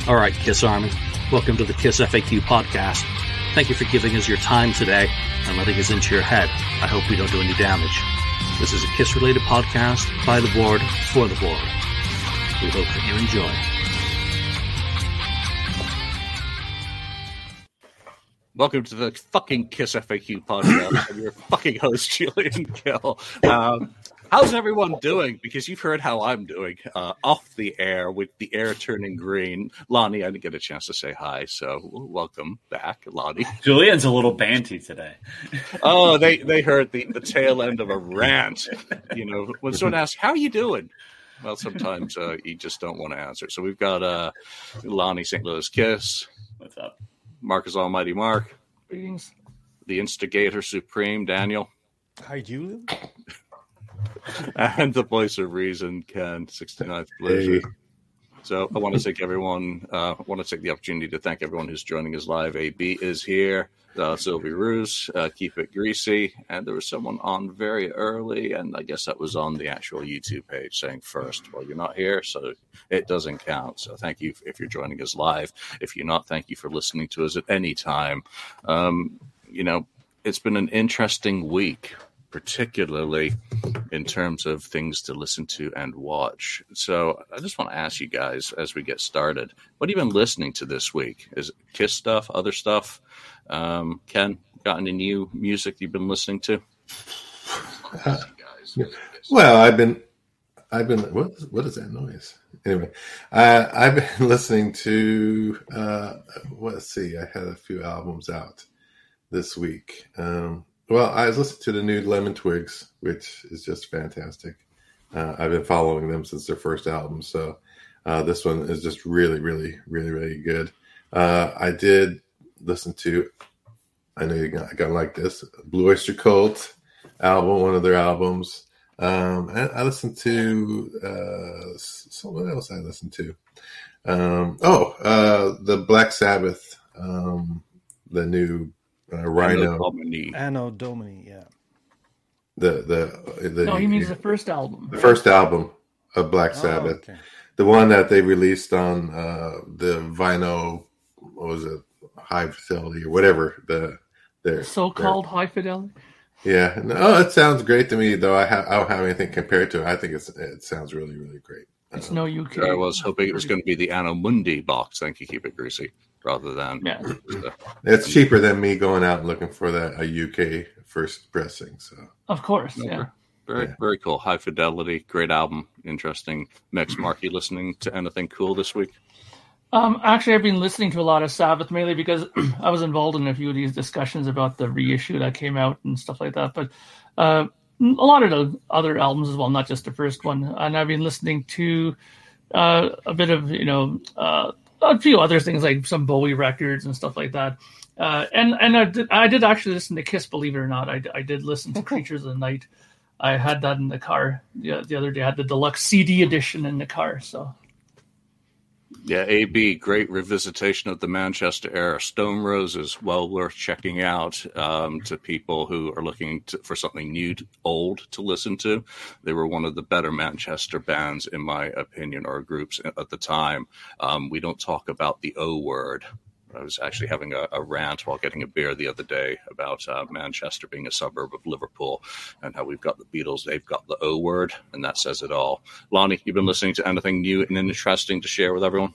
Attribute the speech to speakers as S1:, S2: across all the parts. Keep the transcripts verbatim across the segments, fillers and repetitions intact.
S1: All right, KISS Army, welcome to the KISS F A Q podcast. Thank you for giving us your time today and letting us into your head. I hope we don't do any damage. This is a KISS-related podcast by the board, for the board. We hope that you enjoy. Welcome to the fucking KISS F A Q podcast. I'm your fucking host, Julian Gill. Um, how's everyone doing? Because you've heard how I'm doing uh, off the air with the air turning green. Lonnie, I didn't get a chance to say hi, so welcome back, Lonnie.
S2: Julian's a little banty today.
S1: Oh, they, they heard the, the tail end of a rant. You know, when someone asks, how are you doing? Well, sometimes uh, you just don't want to answer. So we've got uh, Lonnie Saint Louis KISS.
S2: What's up?
S1: Marcus Almighty Mark.
S3: Greetings.
S1: The Instigator Supreme, Daniel.
S3: Hi, Julian.
S1: And the voice of reason, Ken, sixty-ninth Blizzard. Hey. So I want to thank everyone. Uh, I want to take the opportunity to thank everyone who's joining us live. A B is here. Uh, Sylvie Roos, uh, Keep It Greasy. And there was someone on very early, and I guess that was on the actual YouTube page saying first, well, you're not here, so it doesn't count. So thank you if you're joining us live. If you're not, thank you for listening to us at any time. Um, you know, it's been an interesting week, particularly in terms of things to listen to and watch. So I just want to ask you guys as we get started, what have you been listening to this week? Is it KISS stuff, other stuff? Um, Ken, got any new music you've been listening to?
S4: Uh, well, I've been, I've been, what, what is that noise? Anyway, uh, I've been listening to, uh, let's see, I had a few albums out this week. Um, Well, I was listening to the new Lemon Twigs, which is just fantastic. Uh, I've been following them since their first album, so uh, this one is just really, really, really, really good. Uh, I did listen to, I know you're going to like this, Blue Oyster Cult album, one of their albums. Um, and I listened to, uh, someone else I listened to. Um, oh, uh, the Black Sabbath, um, the new Uh, Rhino,
S1: Anno Domini.
S3: Anno Domini, yeah.
S4: The the the
S3: no, he means the first album.
S4: The first album of Black Sabbath,
S3: oh, okay.
S4: The one that they released on uh, the vinyl, what was it, High Fidelity or whatever the their
S3: so-called
S4: their,
S3: High Fidelity.
S4: Yeah, no, oh, it sounds great to me. Though I have I don't have anything compared to it. I think it's it sounds really really great.
S3: It's
S4: um,
S3: no U K.
S1: I was hoping it was going to be the Anno Mundi box. Thank you, Keep It Greasy. Rather than
S3: yeah.
S1: the,
S4: it's cheaper than me going out and looking for that a U K first pressing. So
S3: of course,
S1: no,
S3: yeah,
S1: very
S4: yeah.
S1: very cool. High Fidelity, great album, interesting mix. Mark, you listening to anything cool this week?
S3: Um, actually, I've been listening to a lot of Sabbath mainly because I was involved in a few of these discussions about the reissue that came out and stuff like that. But uh, a lot of the other albums as well, not just the first one. And I've been listening to uh, a bit of you know. Uh, A few other things like some Bowie records and stuff like that, uh, and and I did, I did actually listen to KISS. Believe it or not, I, I did listen to Creatures of the Night. I had that in the car the, the other day. I had the deluxe C D edition in the car. So
S1: yeah, A B, great revisitation of the Manchester era. Stone Roses, well worth checking out um, to people who are looking to, for something new, to, old to listen to. They were one of the better Manchester bands, in my opinion, or groups at the time. Um, we don't talk about the O word. I was actually having a, a rant while getting a beer the other day about uh, Manchester being a suburb of Liverpool and how we've got the Beatles, they've got the O word, and that says it all. Lonnie, you've been listening to anything new and interesting to share with everyone?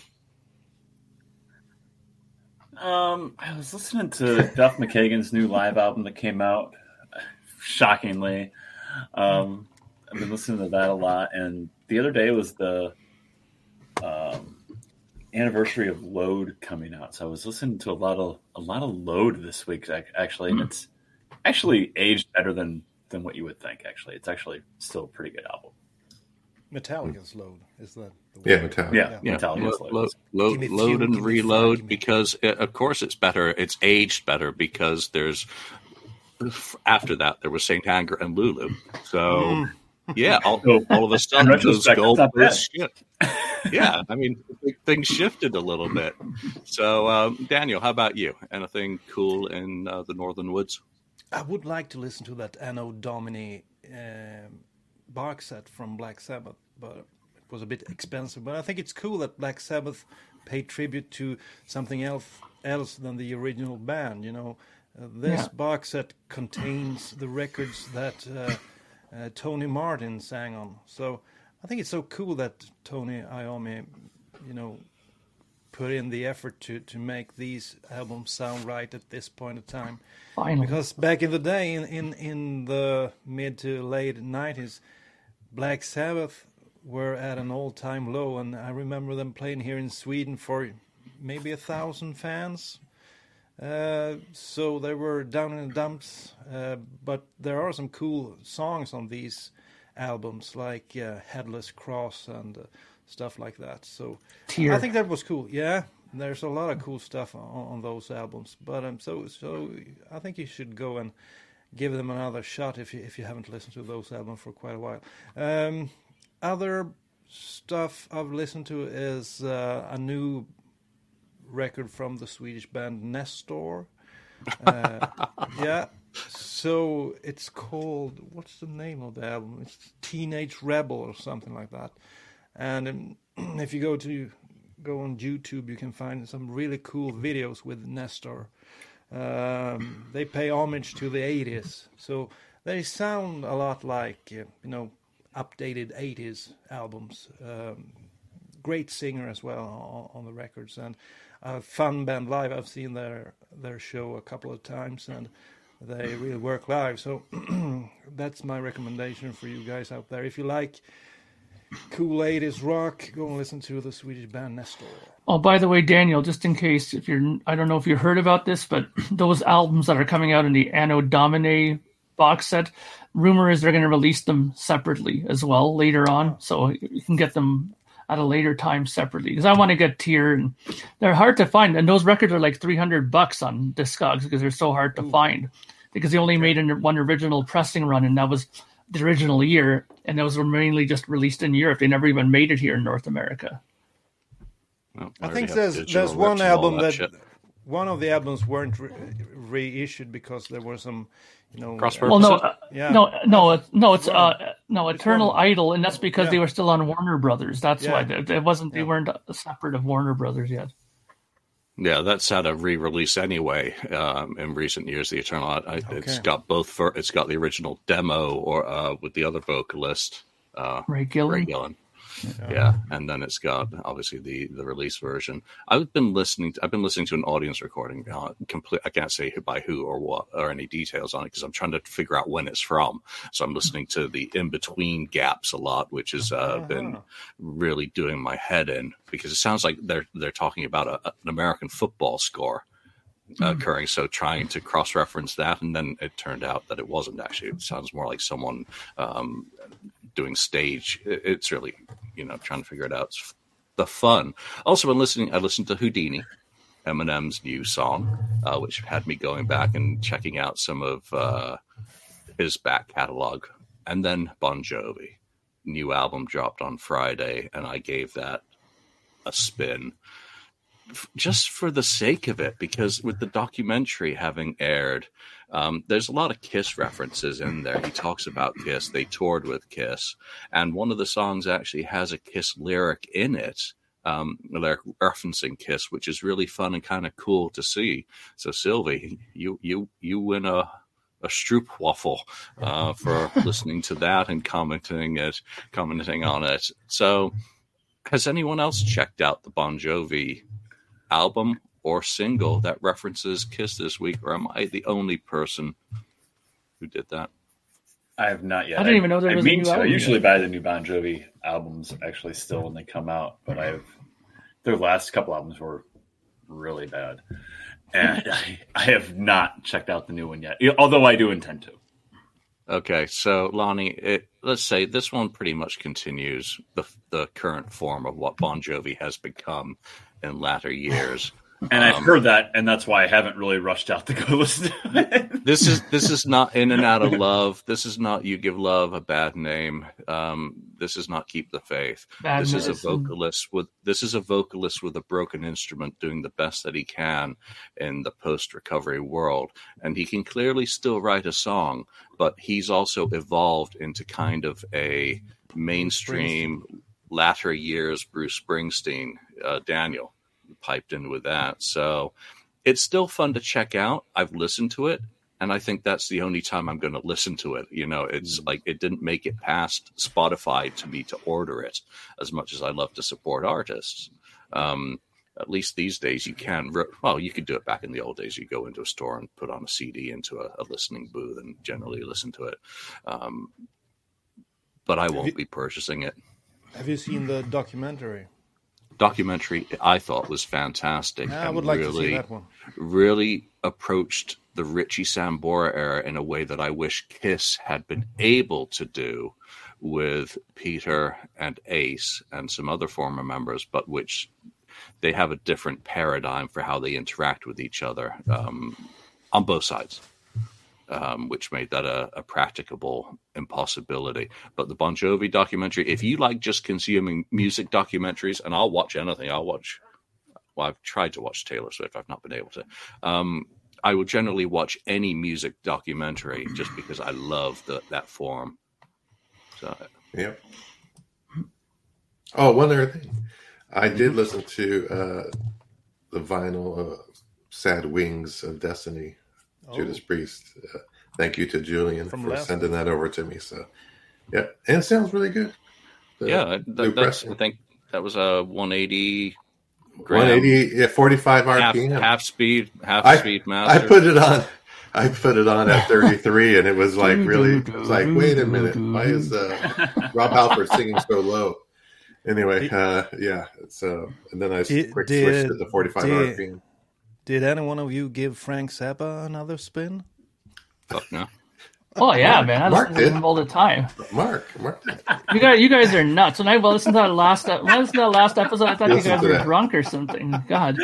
S2: Um, I was listening to Duff McKagan's new live album that came out, shockingly. Um, I've been listening to that a lot, and the other day was the um, anniversary of Load coming out, so I was listening to a lot of a lot of Load this week actually, and it's actually aged better than than what you would think. Actually, it's actually still a pretty good album.
S5: Metallica's Load is that? The
S4: yeah, Metallica.
S2: Yeah,
S1: yeah.
S2: Metallica's
S1: Lo-
S2: Load.
S1: Lo- load, load and reload because, it, of course, it's better. It's aged better because there's after that there was Saint Anger and Lulu. So. Yeah, all, all of a sudden those gold shit. Yeah, I mean things shifted a little bit. So, um, Daniel, how about you? Anything cool in uh, the Northern Woods?
S5: I would like to listen to that Anno Domini um, box set from Black Sabbath, but was a bit expensive. But I think it's cool that Black Sabbath paid tribute to something else else than the original band. You know, uh, this
S3: Yeah.
S5: box set contains the records that uh, uh, Tony Martin sang on. So I think it's so cool that Tony Iommi, you know, put in the effort to, to make these albums sound right at this point in time.
S3: Finally.
S5: Because back in the day, in, in, in the mid to late nineties, Black Sabbath were at an all-time low, and I remember them playing here in Sweden for maybe a thousand fans. Uh, so they were down in the dumps, uh, but there are some cool songs on these albums, like uh, Headless Cross and uh, stuff like that. So
S3: Tear.
S5: I think that was cool. Yeah, there's a lot of cool stuff on, on those albums. But um, so so I think you should go and give them another shot if you if you haven't listened to those albums for quite a while. Um, other stuff I've listened to is uh, a new record from the Swedish band Nestor. Uh, yeah. So it's called, what's the name of the album? It's Teenage Rebel or something like that. And um, if you go to go on YouTube, you can find some really cool videos with Nestor. Um, they pay homage to the eighties, so they sound a lot like uh, you know updated eighties albums. Um, great singer as well on, on the records, and a fun band live. I've seen their their show a couple of times, and they really work live. So that's my recommendation for you guys out there. If you like cool eighties rock, go and listen to the Swedish band Nestor.
S3: Oh, by the way, Daniel, just in case, if you're, I don't know if you heard about this, but those albums that are coming out in the Anno Domini box set, rumor is they're going to release them separately as well later on, so you can get them at a later time separately. Because I want to get Tear, and they're hard to find, and those records are like three hundred bucks on Discogs because they're so hard to Ooh. find. Because they only made an, one original pressing run, and that was the original year, and those were mainly just released in Europe. They never even made it here in North America.
S1: Well,
S5: I think there's there's one album that, that one of the albums weren't re- reissued because there were some, you know.
S1: Crossword.
S3: Well, no, uh,
S5: yeah.
S3: no, no, it's, no, it's uh, no Eternal Idol, and that's because
S5: yeah.
S3: they were still on Warner Brothers. That's
S5: yeah.
S3: why they, it wasn't. They
S5: yeah.
S3: weren't separate of Warner Brothers yet.
S1: Yeah, that's had a re-release anyway. Um, in recent years, the Eternal, I,
S5: okay.
S1: it's got both. For, it's got the original demo, or uh, with the other vocalist, uh,
S3: Ray Gillen.
S1: Ray Gillen. Yeah. yeah, and then it's got obviously the, the release version. I've been listening. To, I've been listening to an audience recording. Uh, complete. I can't say by who or what or any details on it because I'm trying to figure out when it's from. So I'm listening to the in between gaps a lot, which has uh, uh-huh. been really doing my head in because it sounds like they're they're talking about a, an American football score uh, mm-hmm. occurring. So trying to cross reference that, and then it turned out that it wasn't actually. It sounds more like someone um, doing stage. It's really. You know, trying to figure it out. It's the fun. Also, been listening. I listened to Houdini, Eminem's new song, uh, which had me going back and checking out some of uh, his back catalog. And then Bon Jovi, new album dropped on Friday, and I gave that a spin just for the sake of it, because with the documentary having aired, um, there's a lot of Kiss references in there. He talks about Kiss. They toured with Kiss. And one of the songs actually has a Kiss lyric in it, um, lyric referencing Kiss, which is really fun and kind of cool to see. So, Sylvie, you you you win a a Stroopwafel uh, for listening to that and commenting it, commenting on it. So, has anyone else checked out the Bon Jovi album or single that references Kiss this week, or am I the only person who did that?
S2: I have not yet.
S3: I didn't even know there
S2: I
S3: was
S2: mean
S3: a new
S2: to.
S3: album
S2: I usually
S3: yet.
S2: buy the new Bon Jovi albums actually still when they come out, but I've their last couple albums were really bad, and I, I have not checked out the new one yet. Although I do intend to.
S1: Okay, so Lonnie, it, let's say this one pretty much continues the the current form of what Bon Jovi has become in latter years.
S2: And um, I've heard that, and that's why I haven't really rushed out to go listen to it.
S1: This is this is not In and Out of Love. This is not You Give Love a Bad Name. Um, this is not Keep the Faith.
S3: Bad
S1: this
S3: medicine.
S1: is a vocalist with this is a vocalist with a broken instrument doing the best that he can in the post-recovery world, and he can clearly still write a song, but he's also evolved into kind of a mainstream latter years Bruce Springsteen, uh, Daniel piped in with that. So it's still fun to check out. I've listened to it, and I think that's the only time I'm going to listen to it. You know, it's mm. like it didn't make it past Spotify to me to order it, as much as I love to support artists. Um, at least these days you can. Well, you could do it back in the old days. You go into a store and put on a C D into a, a listening booth and generally listen to it. Um, but I won't you, be purchasing it.
S5: Have you seen the documentary?
S1: Documentary I thought was fantastic.
S5: I would like really, to see that one.
S1: Really approached the Richie Sambora era in a way that I wish Kiss had been able to do with Peter and Ace and some other former members, but which they have a different paradigm for how they interact with each other um, on both sides, um, which made that a, a practicable impossibility. But the Bon Jovi documentary, if you like just consuming music documentaries, and I'll watch anything, I'll watch, well, I've tried to watch Taylor Swift, I've not been able to. Um, I would generally watch any music documentary just because I love the, that form. So,
S4: yep. Oh, one other thing. I did listen to uh, the vinyl uh, Sad Wings of Destiny, oh. Judas Priest. Uh, thank you to Julian From for sending that over to me. So, yeah, and it sounds really good. The
S1: yeah, that, that's, I think that was a one eighty gram,
S4: one eighty, yeah, forty-five
S1: half,
S4: R P M.
S1: Half speed, half
S4: I,
S1: speed master.
S4: I put it on. I put it on at thirty-three, and it was like really. It was like, wait a minute, why is uh, Rob Halford singing so low? Anyway, uh, yeah. So, and then I did, quick switched did, to the forty-five
S5: did,
S4: R P M.
S5: Did any one of you give Frank Zappa another spin?
S1: Fuck no.
S3: Oh yeah, man! I
S4: Mark
S3: listen to
S4: did
S3: him all the time.
S4: Mark, Mark did.
S3: You guys, you guys are nuts. When I listened to that last, when I listened to that last episode, I thought
S4: Listen
S3: you guys
S4: to
S3: were
S4: that.
S3: drunk or something. God,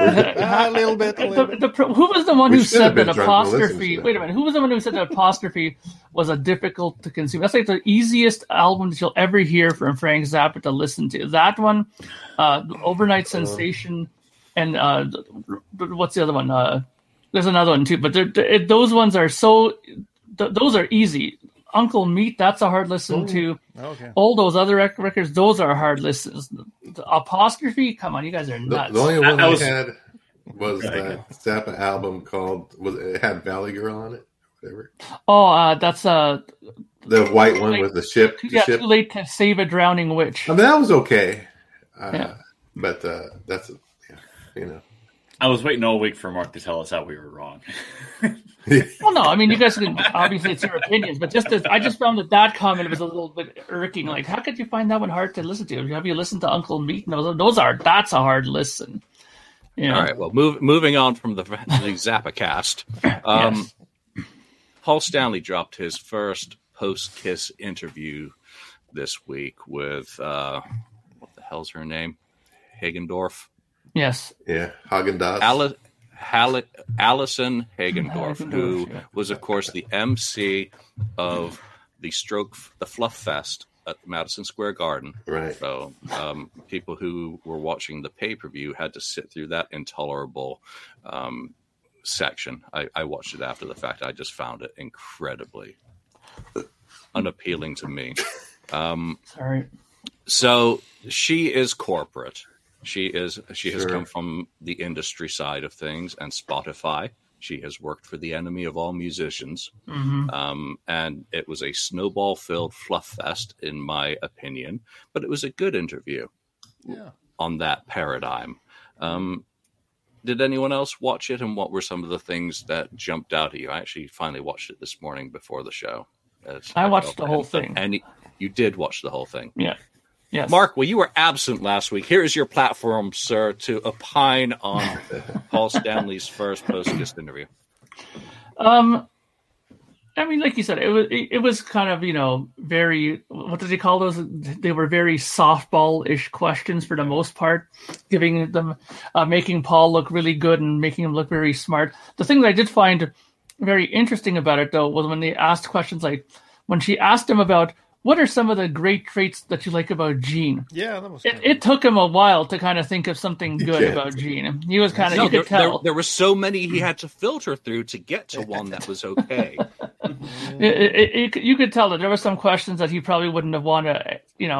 S5: a little bit. A little
S3: the,
S5: bit.
S3: the, who was the one
S4: We
S3: who
S4: should
S3: said
S4: have been
S3: that
S4: drunk to listen
S3: apostrophe?
S4: to that.
S3: Wait a minute. Who was the one who said that apostrophe was a difficult to consume? That's like the easiest album that you'll ever hear from Frank Zappa to listen to. That one, uh, Overnight Sensation, and uh, what's the other one? Uh, there's another one too, but they're, they're, those ones are so. Th- those are easy. Uncle Meat, that's a hard listen
S5: Ooh,
S3: to.
S5: okay.
S3: All those other rec- records, those are hard listens. The apostrophe, come on, you guys are
S4: The,
S3: nuts.
S4: the only one
S2: I- I
S4: I,
S2: was-
S4: had was
S2: Okay.
S4: that Zappa album called. Was it had Valley Girl on it? Whatever.
S3: oh, uh, that's uh,
S4: The white one with the ship. The
S3: yeah,
S4: ship.
S3: too late to save a drowning witch.
S4: I mean, that was okay. Uh,
S3: Yeah.
S4: But uh, that's yeah, you know.
S2: I was waiting all week for Mark to tell us how we were wrong.
S3: Well, no, I mean, you guys can obviously it's your opinions, but just as, I just found that that comment was a little bit irking. Like, how could you find that one hard to listen to? Have you listened to Uncle Meat? No, those are that's a hard listen. Yeah.
S1: All right. Well, move, moving on from the, the Zappa cast. Um,
S3: Yes.
S1: Paul Stanley dropped his first post-Kiss interview this week with, uh, what the hell's her name? Hagendorf?
S3: Yes.
S4: Yeah, Haagen-Dazs.
S1: Ali- Hall- Alison Hagendorf,
S3: Hagendorf,
S1: who
S3: yeah.
S1: was, of course, the M C of the Stroke, the Fluff Fest at Madison Square Garden.
S4: Right.
S1: So um, people who were watching the pay-per-view had to sit through that intolerable um, section. I, I watched it after the fact. I just found it incredibly unappealing to me. Um,
S3: Sorry.
S1: so she is corporate. She is. She has
S4: Sure.
S1: come from the industry side of things and Spotify. She has worked for the enemy of all musicians,
S3: Mm-hmm.
S1: um, and it was a snowball-filled fluff fest, in my opinion. But it was a good interview
S5: Yeah.
S1: on that paradigm. Um, did anyone else watch it, and what were some of the things that jumped out at you? I actually finally watched it this morning before the show. As
S3: I watched
S1: felt
S3: the
S1: I
S3: whole
S1: hadn't done
S3: thing.
S1: Any, you did watch the whole thing.
S3: Yeah. Yes.
S1: Mark, well, you were absent last week. Here is your platform, sir, to opine on Paul Stanley's first post-Kiss interview.
S3: Um, I mean, like you said, it was it, it was kind of, you know, very, what did they call those? They were very softball-ish questions for the most part, giving them, uh, making Paul look really good and making him look very smart. The thing that I did find very interesting about it, though, was when they asked questions like, when she asked him about, what are some of the great traits that you like about Gene?
S5: Yeah, that was.
S3: It,
S5: Kind
S3: it took him a while to kind of think of something good
S4: Yeah.
S3: about Gene. He was kind of,
S1: No,
S3: you
S1: there,
S3: could tell.
S1: there, there were so many he had to filter through to get to one that was okay.
S3: It, it, it, you could tell that there were some questions that he probably wouldn't have wanted to, you know,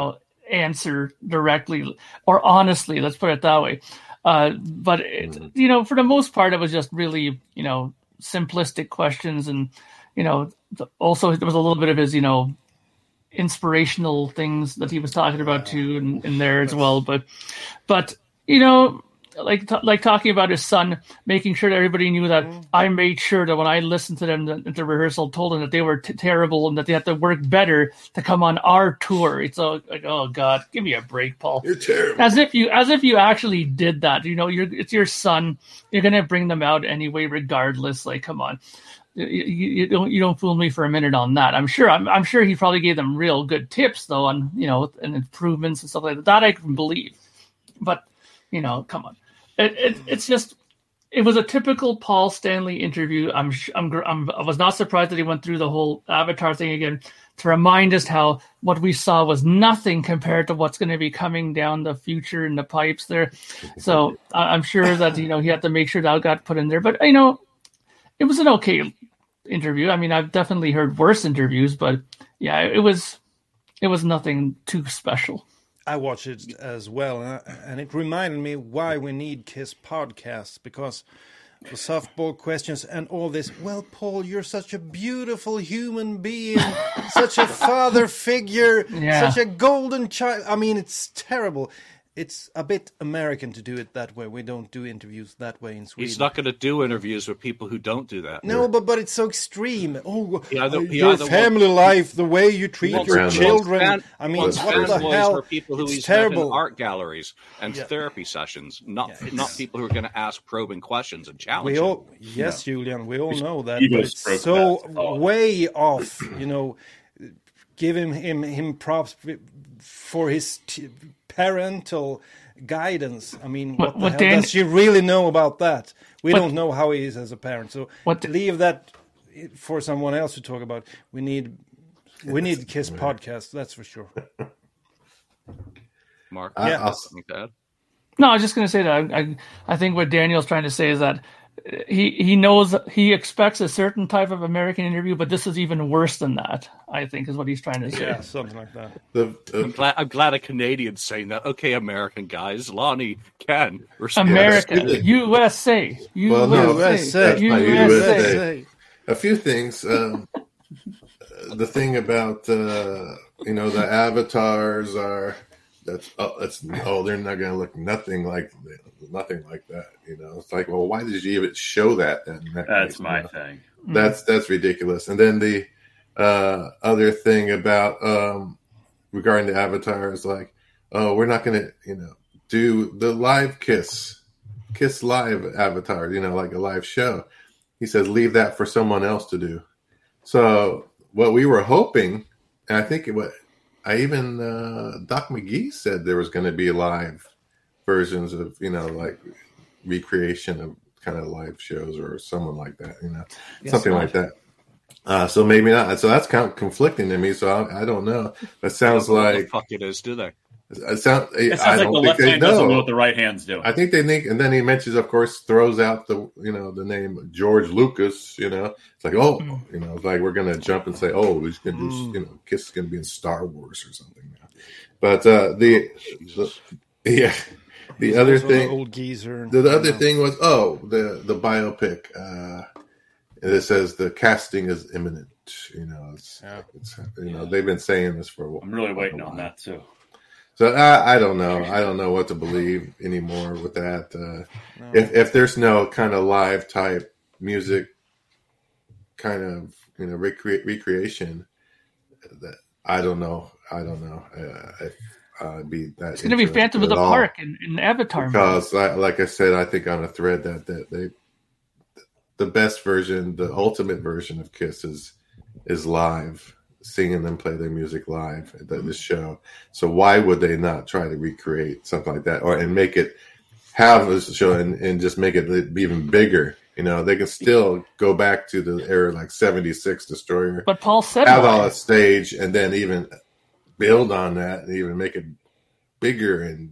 S3: answer directly or honestly. Let's put it that way. Uh, but it, you know, for the most part, it was just really, you know, simplistic questions, and you know, the, also there was a little bit of his, you know, inspirational things that he was talking about too, in, in there as well. But, but you know, like t- like talking about his son, making sure that everybody knew that mm. I made sure that when I listened to them at the rehearsal, told them that they were t- terrible and that they had to work better to come on our tour. It's all like, oh God, give me a break, Paul.
S4: You're terrible.
S3: As if you, as if you actually did that. You know, you're it's your son. You're gonna bring them out anyway, regardless. Like, come on. You, you don't you don't fool me for a minute on that. I'm sure I'm I'm sure he probably gave them real good tips though on, you know, and improvements and stuff like that. That I can believe. But, you know, come on. It, it, it's just, it was a typical Paul Stanley interview. I'm, I'm, I'm, I was not surprised that he went through the whole Avatar thing again to remind us how what we saw was nothing compared to what's going to be coming down the future in the pipes there. So I'm sure that, you know, he had to make sure that got put in there. But, you know, it was an okay interview. I mean, I've definitely heard worse interviews, but yeah, it was, it was nothing too special.
S5: I watched it as well, and it reminded me why we need KISS podcasts, because the softball questions and all this. Well, Paul, you're such a beautiful human being, such a father figure,
S3: yeah.
S5: such a golden child. I mean, it's terrible. It's a bit American to do it that way. We don't do interviews that way in Sweden.
S1: He's not going to do interviews with people who don't do that.
S5: No, but but it's so extreme. Oh,
S1: he either, he
S5: your family
S1: wants,
S5: life, the way you treat
S1: wants,
S5: your
S1: wants,
S5: children.
S1: Fan,
S5: I mean, what the
S1: boys
S5: hell?
S1: For people who
S5: it's
S1: he's
S5: terrible.
S1: In art galleries and
S5: yeah.
S1: therapy sessions, not
S5: yeah,
S1: not people who are going to ask probing questions and challenge.
S5: We all,
S1: him.
S5: yes, no. Julian, we all know that.
S2: But
S5: it's so way off. You know, giving him him props for his t- parental guidance. I mean, what, what the
S3: what
S5: hell
S3: Dan-
S5: does she really know about that? We what, don't know how he is as a parent. So
S3: what
S5: leave that for someone else to talk about. We need we need KISS podcast. That's for sure.
S1: Mark,
S5: uh, yeah.
S1: I'll...
S3: No, I was just going to say that I, I think what Daniel's trying to say is that he he knows he expects a certain type of American interview, but this is even worse than that. I think is what he's trying to say.
S5: Yeah, something like that.
S4: The, uh,
S1: I'm glad I'm glad a Canadian's saying that. Okay, American guys, Lonnie, Ken,
S3: American, yes. U S A,
S4: well, no,
S3: U S A,
S4: U S A. A few things. Um, the thing about uh, you know the avatars are that's oh, that's oh they're not going to look nothing like nothing like that. You know, it's like, well, why did you even show that? Then that
S2: that's
S4: case,
S2: my
S4: you know?
S2: thing.
S4: That's that's ridiculous. And then the uh, other thing about um, regarding the avatars, like, oh, we're not going to, you know, do the live Kiss, Kiss live avatar, you know, like a live show. He says, leave that for someone else to do. So what we were hoping, and I think it was, I even uh, Doc McGee said there was going to be live versions of, you know, like recreation of kind of live shows or someone like that, you know, yes, something like that. Uh, so maybe not. So that's kind of conflicting to me. So I, I don't know. That sounds
S1: don't know
S4: like
S1: what the fuck it is, do they?
S4: It, sound,
S2: it sounds
S4: I
S2: like
S4: don't
S2: the
S4: think
S2: left
S4: they
S2: hand
S4: know.
S2: doesn't know what the right hand's doing.
S4: I think they think, and then he mentions, of course, throws out the you know the name George Lucas. You know, it's like, oh, you know, it's like we're gonna jump and say, oh, he's gonna do, you know, Kiss is gonna be in Star Wars or something now. But uh, the, the yeah. The
S5: He's
S4: other
S5: also
S4: thing,
S5: an old geezer.
S4: the, the other thing was, oh, the the biopic. Uh, it says the casting is imminent. You know, it's,
S5: yeah.
S4: it's you know they've been saying this for a while.
S2: I'm really waiting on that too.
S4: So I, I don't know. I don't know what to believe anymore with that. Uh, no. If if there's no kind of live type music, kind of you know recre- recreation, that I don't know. I don't know. Uh, if, Uh, be that
S3: it's going to be Phantom of the all. Park in, in Avatar.
S4: Because, I, like I said, I think on a thread that, that they, the best version, the ultimate version of Kiss is is live, singing them play their music live at the, this show. So why would they not try to recreate something like that, or and make it have a show and, and just make it even bigger? You know, they can still go back to the era like seventy-six Destroyer,
S3: but Paul said
S4: have all a stage and then even build on that and even make it bigger and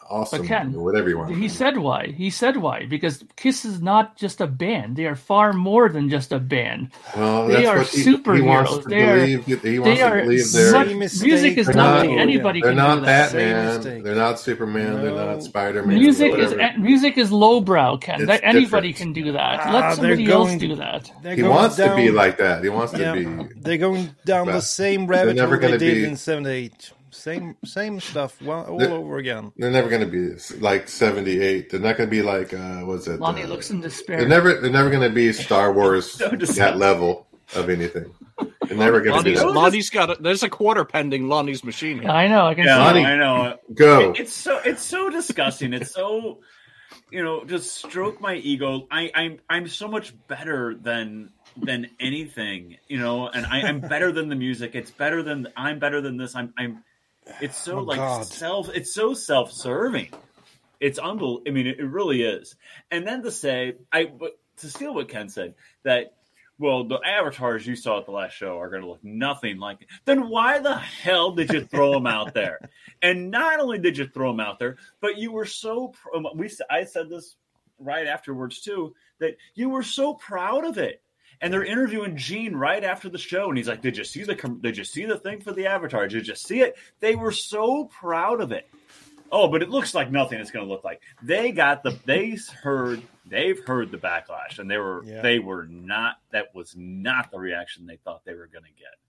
S4: awesome,
S3: But Ken,
S4: or whatever you want.
S3: He said why. He said why. Because Kiss is not just a band. They are far more than just a band.
S4: Well,
S3: they
S4: that's
S3: are
S4: what he,
S3: superheroes.
S4: He wants to
S3: they are,
S4: believe. He wants
S3: they are
S4: to believe they're
S3: such, music is
S4: they're
S3: nothing.
S4: not,
S3: Anybody
S4: they're
S3: can
S4: not
S3: do that.
S4: Batman. They're not Superman. No. They're not Spider-Man.
S3: Music is music is lowbrow, Ken. That, anybody
S4: different.
S3: can do that.
S5: Ah,
S3: Let somebody
S5: going,
S3: else do that.
S4: He wants down, to be like that. He wants
S5: yeah,
S4: to be.
S5: They're going down the same rabbit hole they did
S4: be,
S5: in seventy-eight. Same same stuff well, all over again.
S4: They're never going to be like seventy-eight. They're not going to be like uh, what's it?
S3: Lonnie
S4: uh,
S3: looks in despair.
S4: They're never. They're never going to be Star Wars so that level of anything. They're never going to be that.
S1: Lonnie's got. A, there's a quarter pending Lonnie's machine here.
S3: I know. I can.
S2: Yeah,
S3: see
S2: Lonnie, I know.
S4: Go.
S2: It, it's so. It's so disgusting. It's so. You know, just stroke my ego. I, I'm. I'm so much better than. than anything, you know, and I, I'm better than the music. It's better than I'm better than this. I'm. I'm. It's so oh, like God. self. It's so self-serving. It's unbelievable. I mean, it, it really is. And then to say, I but to steal what Ken said, that well, the avatars you saw at the last show are going to look nothing like it. Then why the hell did you throw them out there? And not only did you throw them out there, but you were so. We I said this right afterwards too, that you were so proud of it. And they're interviewing Gene right after the show, and he's like, "Did you see the? Did you see the thing for the Avatar? Did you see it?" They were so proud of it. Oh, but it looks like nothing it's going to look like. They got the. They heard. They've heard the backlash, and they were. Yeah. They were not. That was not the reaction they thought they were going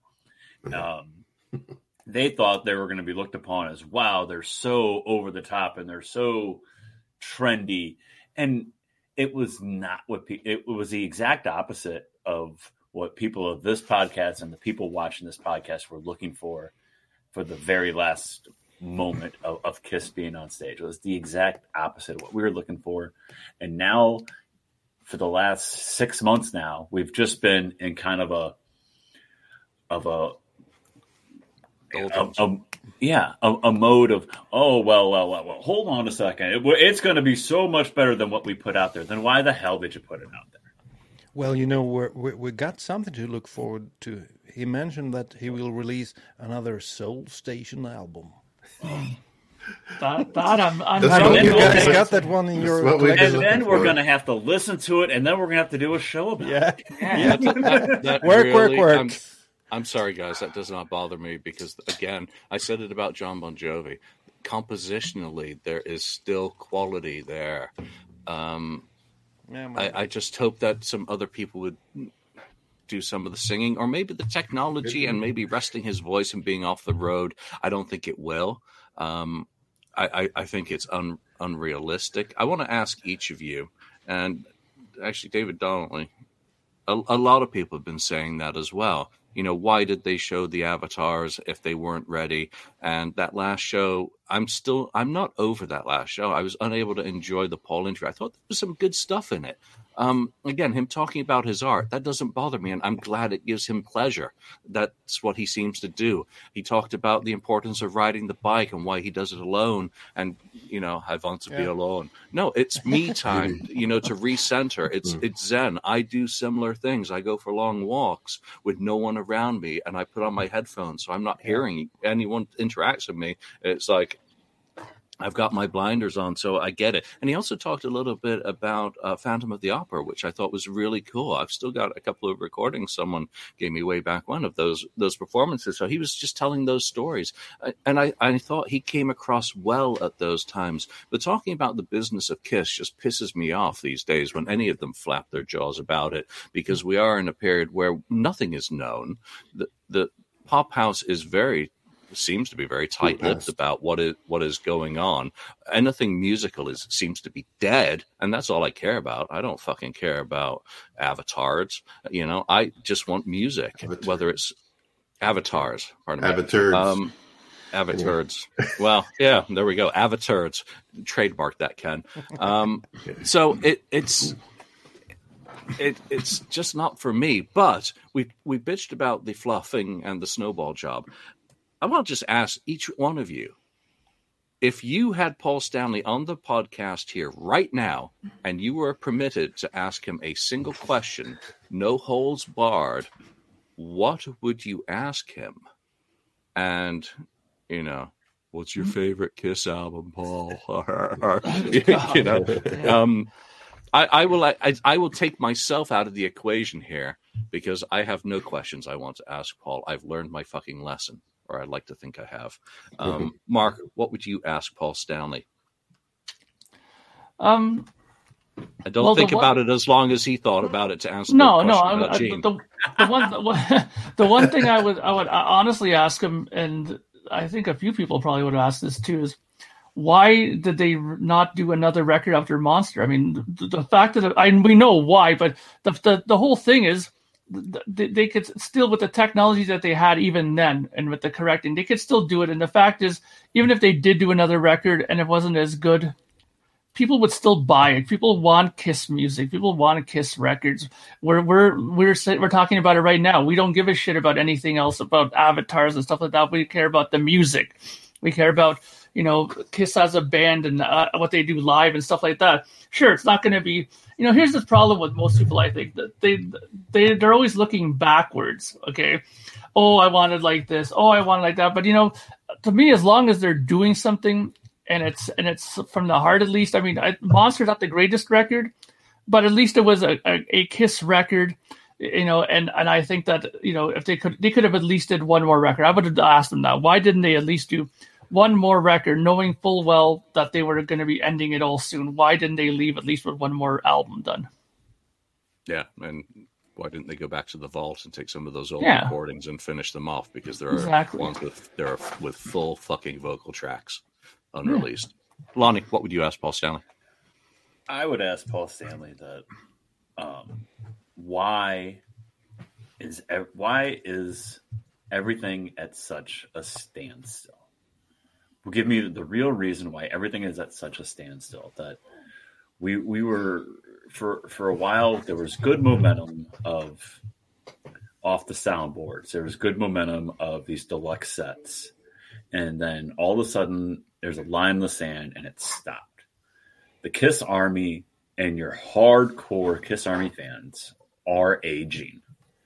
S2: to get. Um, they thought they were going to be looked upon as, "Wow, they're so over the top and they're so trendy," and it was not what. Pe- it was the exact opposite of what people of this podcast and the people watching this podcast were looking for for the very last moment of, of Kiss being on stage. It was the exact opposite of what we were looking for. And now for the last six months now, we've just been in kind of a of a, a, a yeah, a, a mode of, oh, well, well, well, well, hold on a second. It, it's going to be so much better than what we put out there. Then why the hell did you put it out there?
S5: Well, you know, we're, we we got something to look forward to. He mentioned that he will release another Soul Station album.
S3: that, that I'm, I'm
S5: you guys got that one in your
S2: collection. And then we're going to have to listen to it, and then we're going to have to do a show about
S5: yeah.
S2: it.
S3: Yeah,
S1: that, that, that
S5: work,
S1: really,
S5: work, work.
S1: I'm, I'm sorry, guys. That does not bother me because, again, I said it about John Bon Jovi. Compositionally, there is still quality there. Um, Yeah, I, I just hope that some other people would do some of the singing, or maybe the technology and maybe resting his voice and being off the road. I don't think it will. Um, I, I, I think it's un, unrealistic. I want to ask each of you, and actually David Donnelly, a, a lot of people have been saying that as well. You know, why did they show the avatars if they weren't ready? And that last show, I'm still, I'm not over that last show. I was unable to enjoy the Paul interview. I thought there was some good stuff in it. Um, again, him talking about his art, that doesn't bother me. And I'm glad it gives him pleasure. That's what he seems to do. He talked about the importance of riding the bike and why he does it alone. And, you know, I want to yeah. be alone. No, it's me time, you know, to recenter. It's, it's Zen. I do similar things. I go for long walks with no one around me, and I put on my headphones. So I'm not hearing anyone interacts with me. It's like, I've got my blinders on, so I get it. And he also talked a little bit about uh, Phantom of the Opera, which I thought was really cool. I've still got a couple of recordings someone gave me way back when of those those performances. So he was just telling those stories. And I, I thought he came across well at those times. But talking about the business of Kiss just pisses me off these days when any of them flap their jaws about it, because we are in a period where nothing is known. The, the Pop House is very... seems to be very tight-lipped about what is what is going on. Anything musical is seems to be dead, and that's all I care about. I don't fucking care about avatars. You know, I just want music, Avatar. Whether it's avatars. Pardon me.
S4: Avatars.
S1: Um, avatars. Well, yeah, there we go. Avatars. Trademark that, Ken. Um, so it it's. It, it's just not for me. But we we bitched about the fluffing and the snowball job. I want to just ask each one of you, if you had Paul Stanley on the podcast here right now, and you were permitted to ask him a single question, no holds barred, what would you ask him? And, you know, what's your favorite Kiss album, Paul? you know, um, I, I will. I, I will take myself out of the equation here because I have no questions I want to ask Paul. I've learned my fucking lesson, or I'd like to think I have. Um, Mark, what would you ask Paul Stanley?
S3: Um,
S1: I don't
S3: well,
S1: think
S3: one,
S1: about it as long as he thought about it to answer.
S3: No,
S1: the
S3: no. I,
S1: about
S3: I,
S1: Gene.
S3: the, the one, the one, the one thing I would, I would honestly ask him, and I think a few people probably would ask this too, is why did they not do another record after Monster? I mean, the, the fact that I we know why, but the the, the whole thing is they, they could still, with the technology that they had even then, and with the correcting, they could still do it. And the fact is, even if they did do another record and it wasn't as good, people would still buy it. People want Kiss music. People want Kiss records. We're we're we're we're talking about it right now. We don't give a shit about anything else, about avatars and stuff like that. We care about the music. We care about, you know, Kiss as a band and uh, what they do live and stuff like that. Sure, it's not going to be, you know, here's the problem with most people, I think, that they, they, they're always looking backwards, okay? Oh, I wanted like this. Oh, I wanted like that. But, you know, to me, as long as they're doing something and it's and it's from the heart, at least, I mean, I, Monster's not the greatest record, but at least it was a, a, a Kiss record, you know, and, and I think that, you know, if they could, they could have at least did one more record. I would have asked them that. Why didn't they at least do one more record, knowing full well that they were going to be ending it all soon? Why didn't they leave at least with one more album done?
S1: Yeah, and why didn't they go back to the vault and take some of those old
S3: yeah.
S1: recordings and finish them off? Because there are
S3: exactly.
S1: ones with there are with full fucking vocal tracks unreleased. Yeah. Lonnie, what would you ask Paul Stanley?
S2: I would ask Paul Stanley that um, why is why is everything at such a standstill? Will give me the real reason why everything is at such a standstill. That we we were for for a while there was good momentum of off the soundboards. There was good momentum of these deluxe sets, and then all of a sudden there's a line in the sand and it stopped. The Kiss Army and your hardcore Kiss Army fans are aging,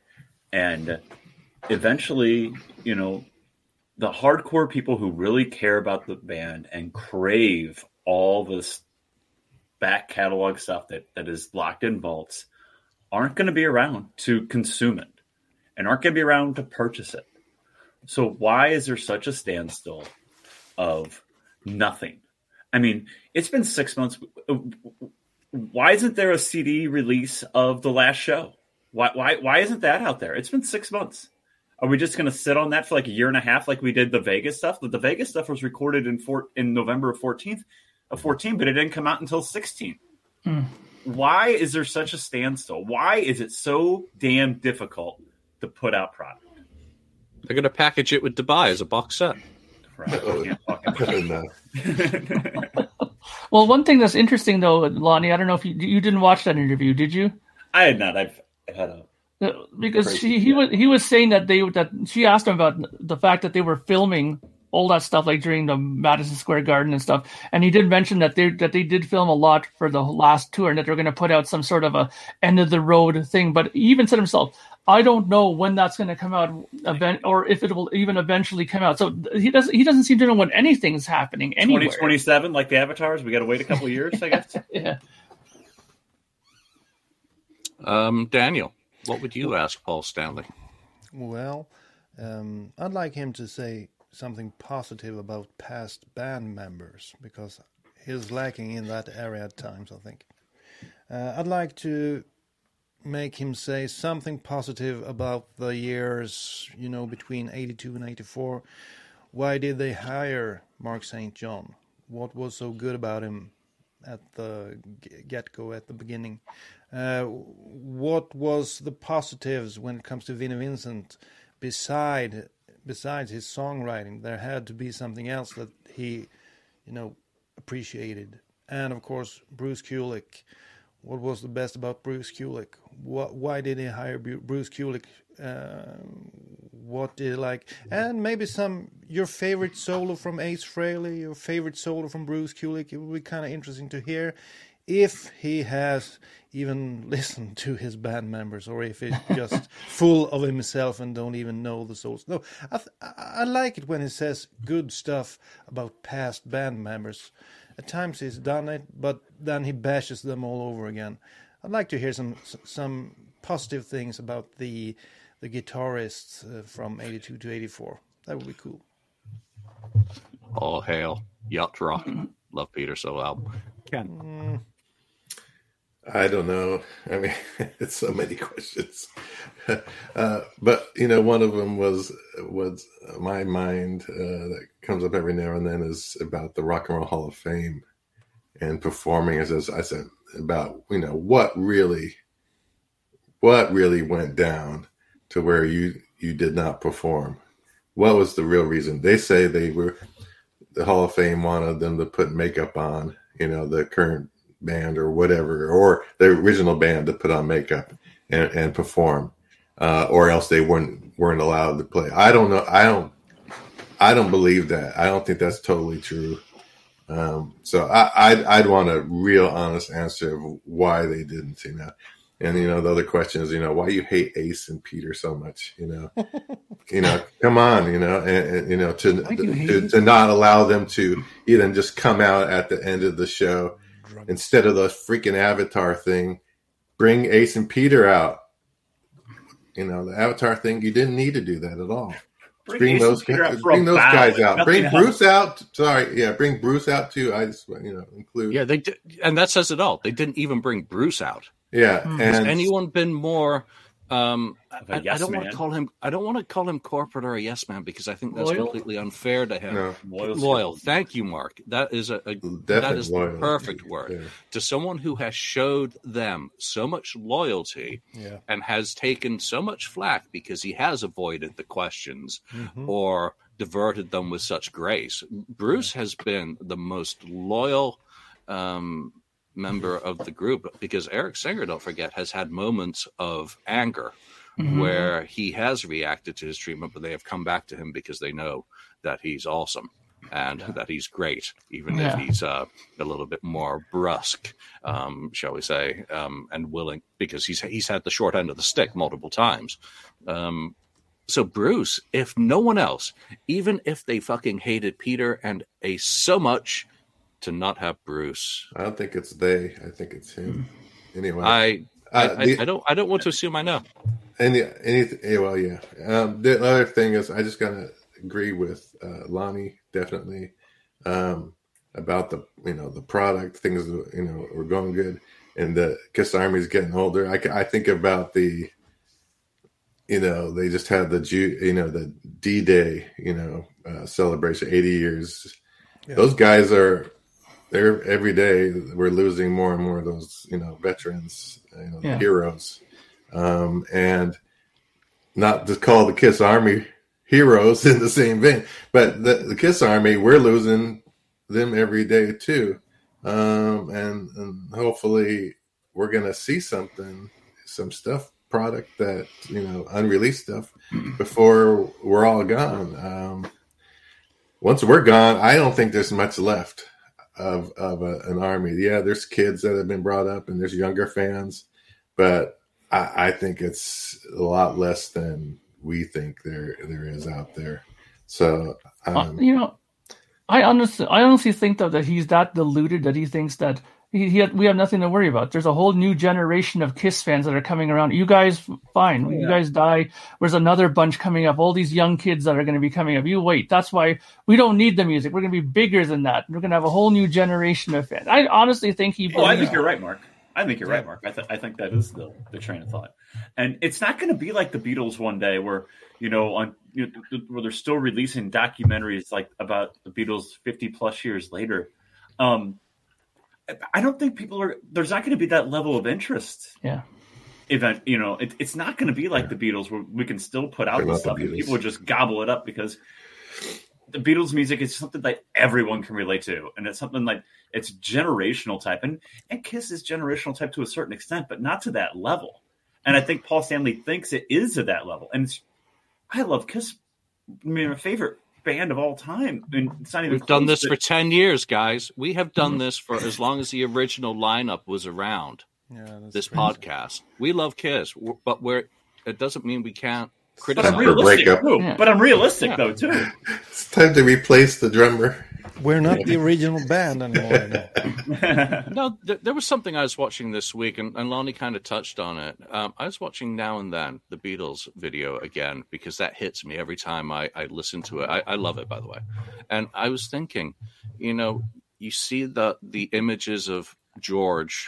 S2: and eventually, you know, the hardcore people who really care about the band and crave all this back catalog stuff that, that is locked in vaults aren't going to be around to consume it and aren't going to be around to purchase it. So why is there such a standstill of nothing? I mean, it's been six months. Why isn't there a C D release of the last show? Why, why, why isn't that out there? It's been six months. Are we just going to sit on that for like a year and a half, like we did the Vegas stuff? The Vegas stuff was recorded in four, in November of fourteenth of fourteen, but it didn't come out until sixteen. Mm. Why is there such a standstill? Why is it so damn difficult to put out product?
S1: They're going to package it with Dubai as a box set.
S2: Right.
S3: Well, one thing that's interesting though, Lonnie, I don't know if you you didn't watch that interview, did you?
S2: I had not. I've, I've had a.
S3: Because she, he was he was saying that they that she asked him about the fact that they were filming all that stuff like during the Madison Square Garden and stuff, and he did mention that they that they did film a lot for the last tour and that they're going to put out some sort of a end of the road thing. But he even said himself, I don't know when that's going to come out, event or if it will even eventually come out. So he doesn't he doesn't seem to know when anything's happening anywhere.
S2: twenty twenty-seven, like the Avatars, we got to wait a couple of years, I guess.
S3: Yeah.
S1: Um, Daniel, what would you ask Paul Stanley?
S5: Well, um, I'd like him to say something positive about past band members, because he's lacking in that area at times, I think. Uh, I'd like to make him say something positive about the years, you know, between eighty-two and eighty-four. Why did they hire Mark Saint John? What was so good about him at the get-go, at the beginning? Uh, what was the positives when it comes to Vinnie Vincent beside besides his songwriting? There had to be something else that he, you know, appreciated. And of course, Bruce Kulick. What was the best about Bruce Kulick? What, why did he hire Bruce Kulick? Uh, what did he like? And maybe some your favorite solo from Ace Frehley, your favorite solo from Bruce Kulick. It would be kind of interesting to hear. if he has even listened to his band members, or if he's just full of himself and don't even know the source. No, I, th- I like it when he says good stuff about past band members. At times he's done it, but then he bashes them all over again. I'd like to hear some some positive things about the the guitarists uh, from eighty-two to eighty-four. That would be cool.
S1: All hail Yacht Rock. Love Peter solo album.
S2: Ken.
S5: Mm.
S4: I don't know. I mean, it's so many questions. uh, but, you know, one of them was, was my mind uh, that comes up every now and then is about the Rock and Roll Hall of Fame and performing, as I said, about, you know, what really, what really went down to where you, you did not perform. What was the real reason? They say they were, the Hall of Fame wanted them to put makeup on, you know, the current band or whatever, or the original band to put on makeup and, and perform, uh, or else they weren't weren't allowed to play. I don't know. I don't. I don't believe that. I don't think that's totally true. Um, so I, I'd I'd want a real honest answer of why they didn't. You know, and you know the other question is, you know, why you hate Ace and Peter so much. You know, you know, come on. You know, and, and you know to to, to not allow them to even just come out at the end of the show. Instead of the freaking Avatar thing, bring Ace and Peter out. You know, the Avatar thing, you didn't need to do that at all. Bring, bring those, guys, bring those guys out. Bring Bruce out. Sorry, yeah, bring Bruce out too. I just, you know, include.
S1: Yeah, they did, and that says it all. They didn't even bring Bruce out.
S4: Yeah,
S1: and
S4: has
S1: anyone been more? Um, I,
S2: yes
S1: I don't
S2: man.
S1: want to call him. I don't want to call him corporate or a yes man because I think that's
S3: Loyal?
S1: completely unfair to him.
S4: No.
S2: Loyal.
S1: Loyal. Thank you, Mark. That is a, a that is the perfect word
S4: yeah.
S1: to someone who has showed them so much loyalty
S5: Yeah.
S1: and has taken so much flack because he has avoided the questions
S5: Mm-hmm.
S1: or diverted them with such grace. Bruce has been the most loyal um, member of the group because Eric Singer, don't forget, has had moments of anger mm-hmm. where he has reacted to his treatment, but they have come back to him because they know that he's awesome and yeah. that he's great, even yeah. if he's uh, a little bit more brusque, um, shall we say, um, and willing, because he's he's had the short end of the stick multiple times. Um, so Bruce, if no one else, even if they fucking hated Peter and Ace so much, to not have Bruce.
S4: I don't think it's they. I think it's him. Anyway,
S1: I I,
S4: uh, the,
S1: I don't I don't want to assume I know.
S4: Any anything? Yeah, well, yeah. Um, the other thing is, I just gotta agree with uh, Lonnie definitely um, about the you know the product things. You know, were going good, and the Kiss Army is getting older. I, I think about the. You know, they just had the you know the D-Day you know uh, celebration, eighty years. Yeah. Those guys are. They're every day we're losing more and more of those, you know, veterans, you know, yeah. heroes, um, and not to call the Kiss Army heroes in the same vein, but the, the Kiss Army, we're losing them every day too, um, and, and hopefully we're gonna see something, some stuff, product that you know, unreleased stuff before we're all gone. Um, once we're gone, I don't think there's much left. Of of a, an army, yeah. There's kids that have been brought up, and there's younger fans, but I, I think it's a lot less than we think there there is out there. So um,
S3: uh, you know, I honestly, I honestly think though that he's that deluded that he thinks that he, he had, we have nothing to worry about. There's a whole new generation of Kiss fans that are coming around. You guys, fine. Yeah. You guys die. There's another bunch coming up. All these young kids that are going to be coming up. You wait. That's why we don't need the music. We're going to be bigger than that. We're going to have a whole new generation of fans. I honestly think he.
S2: Oh, I think you're right, Mark. I think you're right, Mark. I, th- I think that is the, the train of thought. And it's not going to be like the Beatles one day where, you know, on you know, where they're still releasing documentaries like about the Beatles fifty plus years later. Um, I don't think people are. There's not going to be that level of interest.
S3: Yeah.
S2: Event, you know, it, it's not going to be like yeah. the Beatles where we can still put out this stuff and people just gobble it up because the Beatles music is something that everyone can relate to, and it's something like it's generational type, and and Kiss is generational type to a certain extent, but not to that level. And I think Paul Stanley thinks it is at that level. And it's, I love Kiss. I mean, my favorite band of all time. I mean, it's not even
S1: We've done this
S2: to...
S1: for ten years, guys. We have done this for as long as the original lineup was around.
S5: Yeah,
S1: this
S5: crazy.
S1: podcast. We love Kiss, but we're it doesn't mean we can't
S2: But
S1: criticize.
S2: I'm realistic, too.
S3: Yeah.
S2: But I'm realistic,
S1: Yeah.
S2: though, too.
S4: It's time to replace the drummer.
S5: We're not the original band anymore. No.
S1: No, th- there was something I was watching this week, and, and Lonnie kind of touched on it. Um, I was watching Now and Then, the Beatles video again, because that hits me every time I, I listen to it. I, I love it, by the way. And I was thinking, you know, you see the the images of George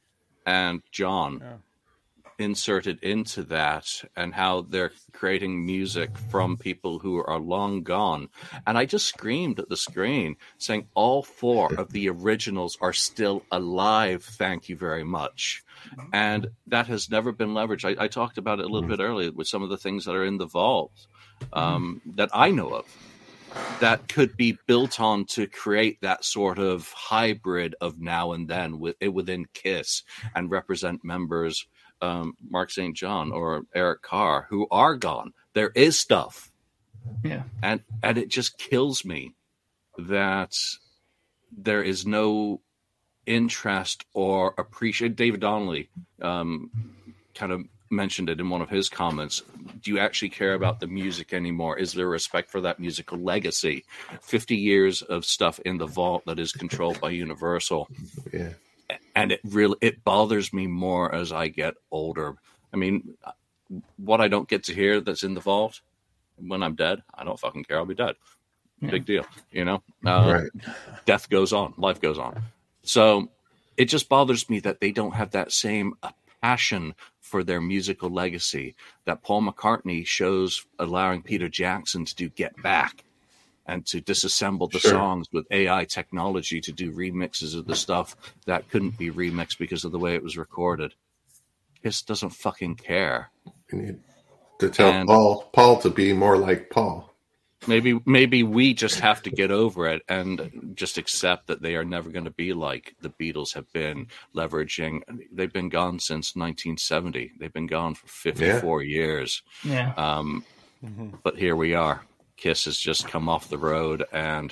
S1: and John
S5: Yeah.
S1: inserted into that, and how they're creating music from people who are long gone. And I just screamed at the screen saying, all four of the originals are still alive. Thank you very much. And that has never been leveraged. I, I talked about it a little bit earlier with some of the things that are in the vault um, that I know of that could be built on to create that sort of hybrid of Now and Then with, within Kiss and represent members, um, Mark Saint John or Eric Carr, who are gone. There is stuff.
S3: Yeah.
S1: And, and it just kills me that there is no interest or appreciation. David Donnelly um, kind of mentioned it in one of his comments. Do you actually care about the music anymore? Is there respect for that musical legacy? fifty years of stuff in the vault that is controlled by Universal.
S4: Yeah.
S1: And it really, it bothers me more as I get older. I mean, what I don't get to hear that's in the vault when I'm dead, I don't fucking care. I'll be dead.
S3: Yeah.
S1: Big deal. You know, uh,
S4: Right.
S1: Death goes on, life goes on. So it just bothers me that they don't have that same passion for their musical legacy that Paul McCartney shows, allowing Peter Jackson to do Get Back and to disassemble the
S4: Sure.
S1: songs with A I technology to do remixes of the stuff that couldn't be remixed because of the way it was recorded. Kiss doesn't fucking care.
S4: We need to tell
S1: And-
S4: Paul Paul to be more like Paul.
S1: Maybe maybe we just have to get over it and just accept that they are never going to be like the Beatles have been, leveraging. They've been gone since nineteen seventy. They've been gone for fifty-four years.
S3: Yeah.
S1: Um, But here we are. Kiss has just come off the road, and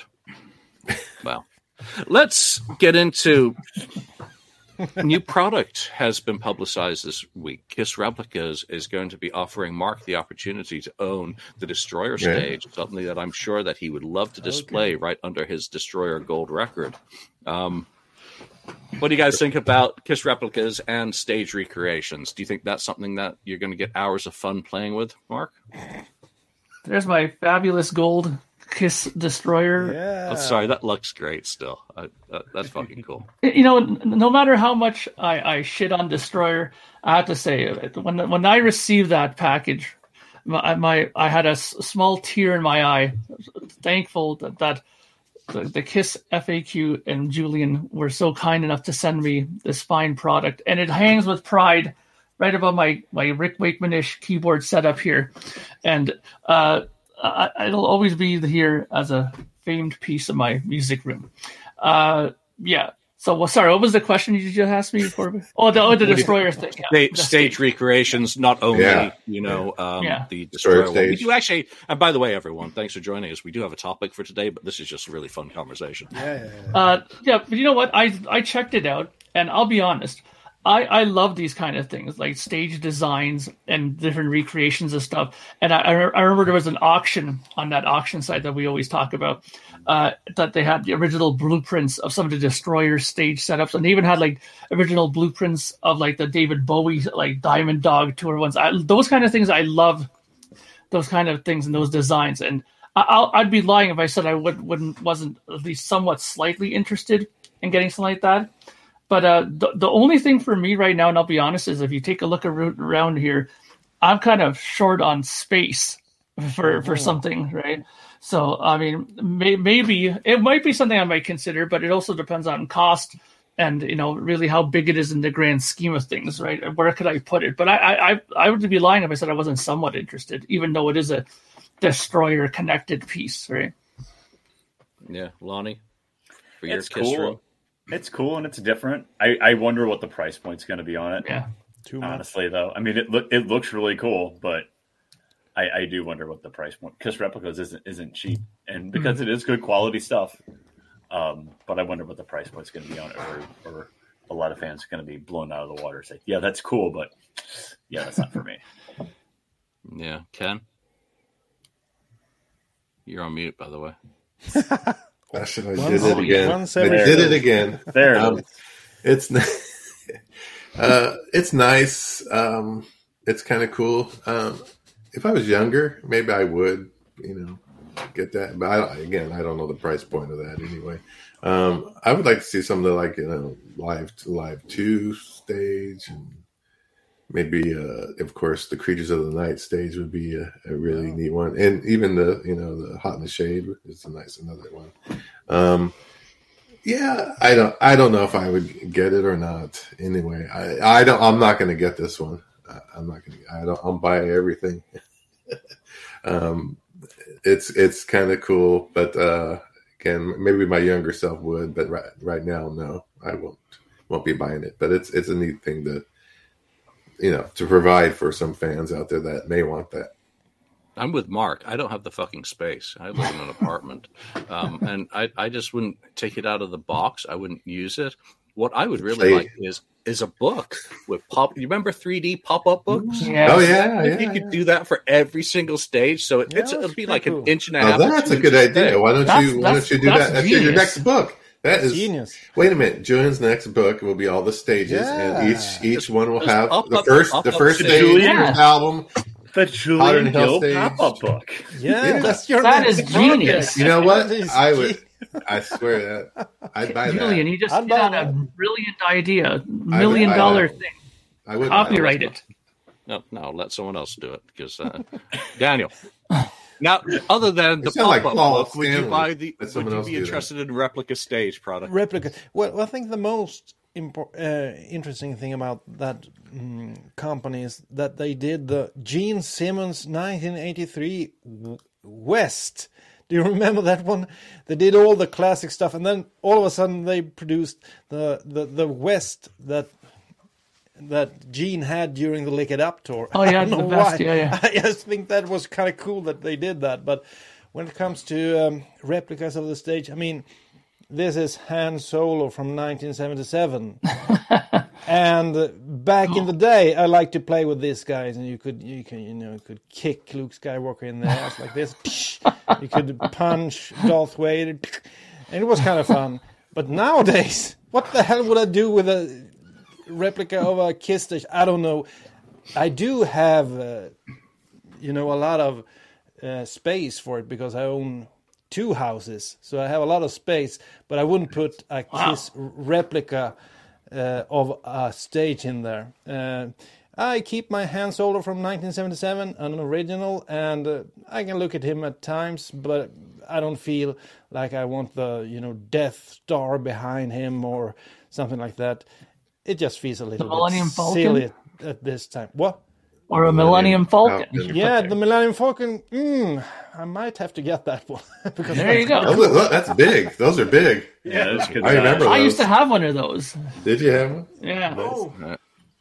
S1: well, let's get into new product has been publicized this week. Kiss Replicas is going to be offering Mark the opportunity to own the Destroyer
S4: Yeah.
S1: stage, something that I'm sure that he would love to display right under his Destroyer Gold record. Um, what do you guys think about Kiss Replicas and stage recreations? Do you think that's something that you're going to get hours of fun playing with, Mark?
S3: There's my fabulous gold Kiss Destroyer.
S5: Yeah.
S1: Oh, sorry, that looks great still. I, that, that's fucking cool.
S3: You know, n- no matter how much I, I shit on Destroyer, I have to say, when when I received that package, my, my I had a s- small tear in my eye. Thankful that, that the, the Kiss F A Q and Julian were so kind enough to send me this fine product, and it hangs with pride right above my, my Rick Wakeman-ish keyboard setup here. And uh, I, it'll always be here as a famed piece of my music room. Uh, yeah. So, well, sorry, what was the question you just asked me for? Oh, the, oh, the Destroyer thing. Yeah,
S1: Sta-
S3: the
S1: stage recreations, not only,
S4: Yeah.
S1: you know, um,
S3: Yeah.
S1: the
S4: Destroyer
S1: Destroyer one. We
S4: stage.
S1: do actually, and by the way, everyone, thanks for joining us. We do have a topic for today, but this is just a really fun conversation.
S5: Yeah, yeah, yeah.
S3: Uh, yeah, but you know what? I I checked it out, and I'll be honest. I, I love these kind of things, like stage designs and different recreations of stuff. And I, I I remember there was an auction on that auction site that we always talk about, uh, that they had the original blueprints of some of the Destroyer stage setups, and they even had like original blueprints of like the David Bowie like Diamond Dog tour ones. I, those kind of things, I love those kind of things and those designs. And I, I'll, I'd be lying if I said I would wouldn't wasn't at least somewhat slightly interested in getting something like that. But uh, the, the only thing for me right now, and I'll be honest, is if you take a look ar- around here, I'm kind of short on space for, for something, right? So, I mean, may, maybe it might be something I might consider, but it also depends on cost and, you know, really how big it is in the grand scheme of things, right? Where could I put it? But I, I, I, I would be lying if I said I wasn't somewhat interested, even though it is a Destroyer connected piece, right?
S1: Yeah, Lonnie, for your
S2: It's
S1: Kiss
S2: cool.
S1: room.
S2: It's cool and it's different. I, I wonder what the price point's going to be on it.
S3: Yeah.
S5: Too much.
S2: Honestly, though, I mean, it look it looks really cool, but I, I do wonder what the price point. Kiss Replicas isn't isn't cheap. and because it is good quality stuff. Um, but I wonder what the price point's going to be on it, or, or a lot of fans are going to be blown out of the water. Say, yeah, that's cool, but yeah, that's not for me.
S1: Yeah, Ken, you're on mute, by the way.
S4: Gosh, I
S5: Once-
S4: did it again.
S5: once
S4: I
S5: every
S4: did
S5: show.
S4: it again.
S2: There it
S4: Um,
S2: is.
S4: It's n- uh, it's nice. Um, it's kind of cool. Um, if I was younger, maybe I would, you know, get that. But I, again, I don't know the price point of that anyway. Um, I would like to see some of the like you know live live two stage, and maybe uh, of course the Creatures of the Night stage would be a, a really neat one, and even the you know the Hot in the Shade is a nice another one. Um, Yeah, I don't. I don't know if I would get it or not. Anyway, I, I don't. I'm not going to get this one. I, I'm not going to. I don't. I'm buying everything. um, it's it's kind of cool, but uh, again, maybe my younger self would, but right right now, no, I won't. Won't be buying it. But it's it's a neat thing to, you know, to provide for some fans out there that may want that.
S1: I'm with Mark. I don't have the fucking space. I live in an apartment. Um, and I, I just wouldn't take it out of the box. I wouldn't use it. What I would really
S4: Play.
S1: like is is a book with pop. You remember three D pop-up books?
S3: Yes.
S4: Oh yeah,
S1: If
S4: yeah.
S1: you could
S4: yeah.
S1: do that for every single stage, so it,
S5: Yeah,
S1: it's, it'll
S5: that's
S1: be
S5: pretty
S1: like
S5: cool.
S1: an inch and a
S4: Now
S1: half.
S4: that's
S1: or
S4: a
S1: two
S4: good
S1: inches
S4: idea.
S1: thick.
S4: Why don't
S3: That's-
S4: you Why
S3: that's-
S4: don't you do
S3: that's
S4: that? That's your
S3: genius.
S4: next book. That is
S5: Genius.
S4: Wait a minute. Julian's next book will be all the stages,
S5: Yeah.
S4: and each each one will
S1: Just
S4: have
S1: up,
S4: the
S1: up,
S4: first
S1: up,
S4: the
S1: up
S4: first
S1: to
S4: stage
S2: Julian.
S4: of the album.
S2: The
S4: Modern
S2: Julian
S4: Hill
S2: Gill
S4: stage.
S2: pop-up book.
S5: Yeah,
S4: Yeah.
S5: that's your
S3: That
S5: next
S3: is genius.
S5: project.
S4: You know what?
S5: That is
S4: I would.
S5: genius.
S4: I swear that I'd buy
S3: Julian,
S4: that.
S3: you just
S5: I'd
S3: hit
S5: buy
S3: on a
S5: that.
S3: brilliant idea, million
S4: buy
S3: dollar
S4: that.
S3: thing.
S4: I would
S3: Copyright it.
S1: No, no, let someone else do it because uh, Daniel. Now, other than the
S4: You sound like
S1: pop-up
S4: Paul
S1: book, would you
S4: Stanley.
S1: buy the?
S4: Let
S1: Would
S4: someone
S1: you
S4: else
S1: be
S4: do that.
S1: interested in replica stage product?
S5: Replica. Well, I think the most impor- uh, interesting thing about that mm, company is that they did the Gene Simmons nineteen eighty-three w- West. Do you remember that one? They did all the classic stuff, and then all of a sudden they produced the the, the West that that Gene had during the Lick It Up tour.
S3: Oh,
S5: I
S3: yeah,
S5: don't
S3: the
S5: know
S3: best,
S5: why.
S3: yeah, yeah.
S5: I just think that was kind of cool that they did that. But when it comes to um, replicas of the stage, I mean, this is Han Solo from nineteen seventy-seven. And uh, back in the day, I liked to play with these guys, and you could, you can, you know, you could kick Luke Skywalker in the ass like this. You could punch Darth Vader, and it was kind of fun. But nowadays, what the hell would I do with a replica of a Kiss stage? I don't know. I do have, uh, you know, a lot of uh, space for it because I own two houses, so I have a lot of space. But I wouldn't put a Kiss replica uh, of a stage in there. Uh, I keep my Han Solo from nineteen seventy-seven, an original, and uh, I can look at him at times, but I don't feel like I want the, you know, Death Star behind him or something like that. It just feels a little
S3: Millennium
S5: bit
S3: Falcon?
S5: silly at, at this time. What?
S3: Or a Millennium Falcon.
S4: Falcon.
S5: Yeah, the Millennium Falcon. Mm, I might have to get that one. because
S3: There you go.
S4: Oh, look, look, that's big. Those are big.
S2: Yeah, that's good.
S4: I remember
S3: I
S4: those.
S3: used to have one of those.
S4: Did you have one?
S3: Yeah.
S5: Oh,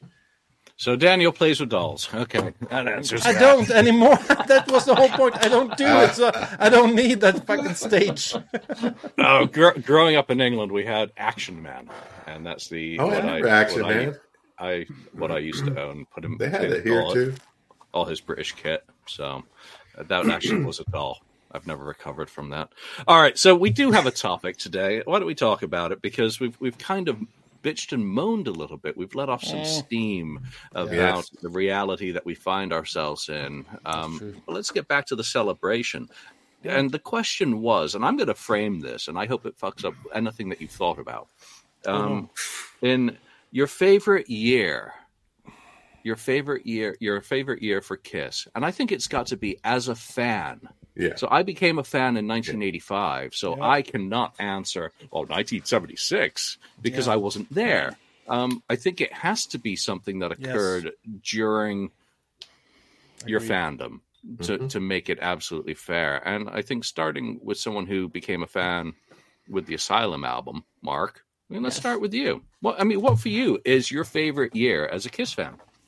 S1: So Daniel plays with dolls. Okay, that answers
S5: I
S1: that.
S5: don't anymore. That was the whole point. I don't do it, so I don't need that fucking stage.
S1: Oh, gr- growing up in England, we had Action Man, and that's the
S4: Oh, I
S1: what
S4: remember Action
S1: what
S4: Man.
S1: I, I what I used to own. Put him.
S4: They had
S1: in
S4: it here
S1: all,
S4: too.
S1: All his British kit. So uh, that actually was a doll. I've never recovered from that. All right, so we do have a topic today. Why don't we talk about it? Because we've we've kind of bitched and moaned a little bit. We've let off some steam about
S4: Yes.
S1: the reality that we find ourselves in. Um, but let's get back to the celebration. And the question was, and I'm going to frame this, and I hope it fucks up anything that you've thought about. Um, in your favorite year, your favorite year, your favorite year for Kiss, and I think it's got to be as a fan.
S4: Yeah.
S1: So I became a fan in nineteen eighty-five, so
S5: Yeah.
S1: I cannot answer, oh, nineteen seventy-six, because
S5: Yeah.
S1: I wasn't there. Um, I think it has to be something that
S5: Yes.
S1: occurred during your
S5: Agreed.
S1: fandom to,
S4: Mhm.
S1: to make it absolutely fair. And I think starting with someone who became a fan with the Asylum album, Mark, I mean, let's
S3: Yes.
S1: start with you. What I mean, what for you is your favorite year as a Kiss fan?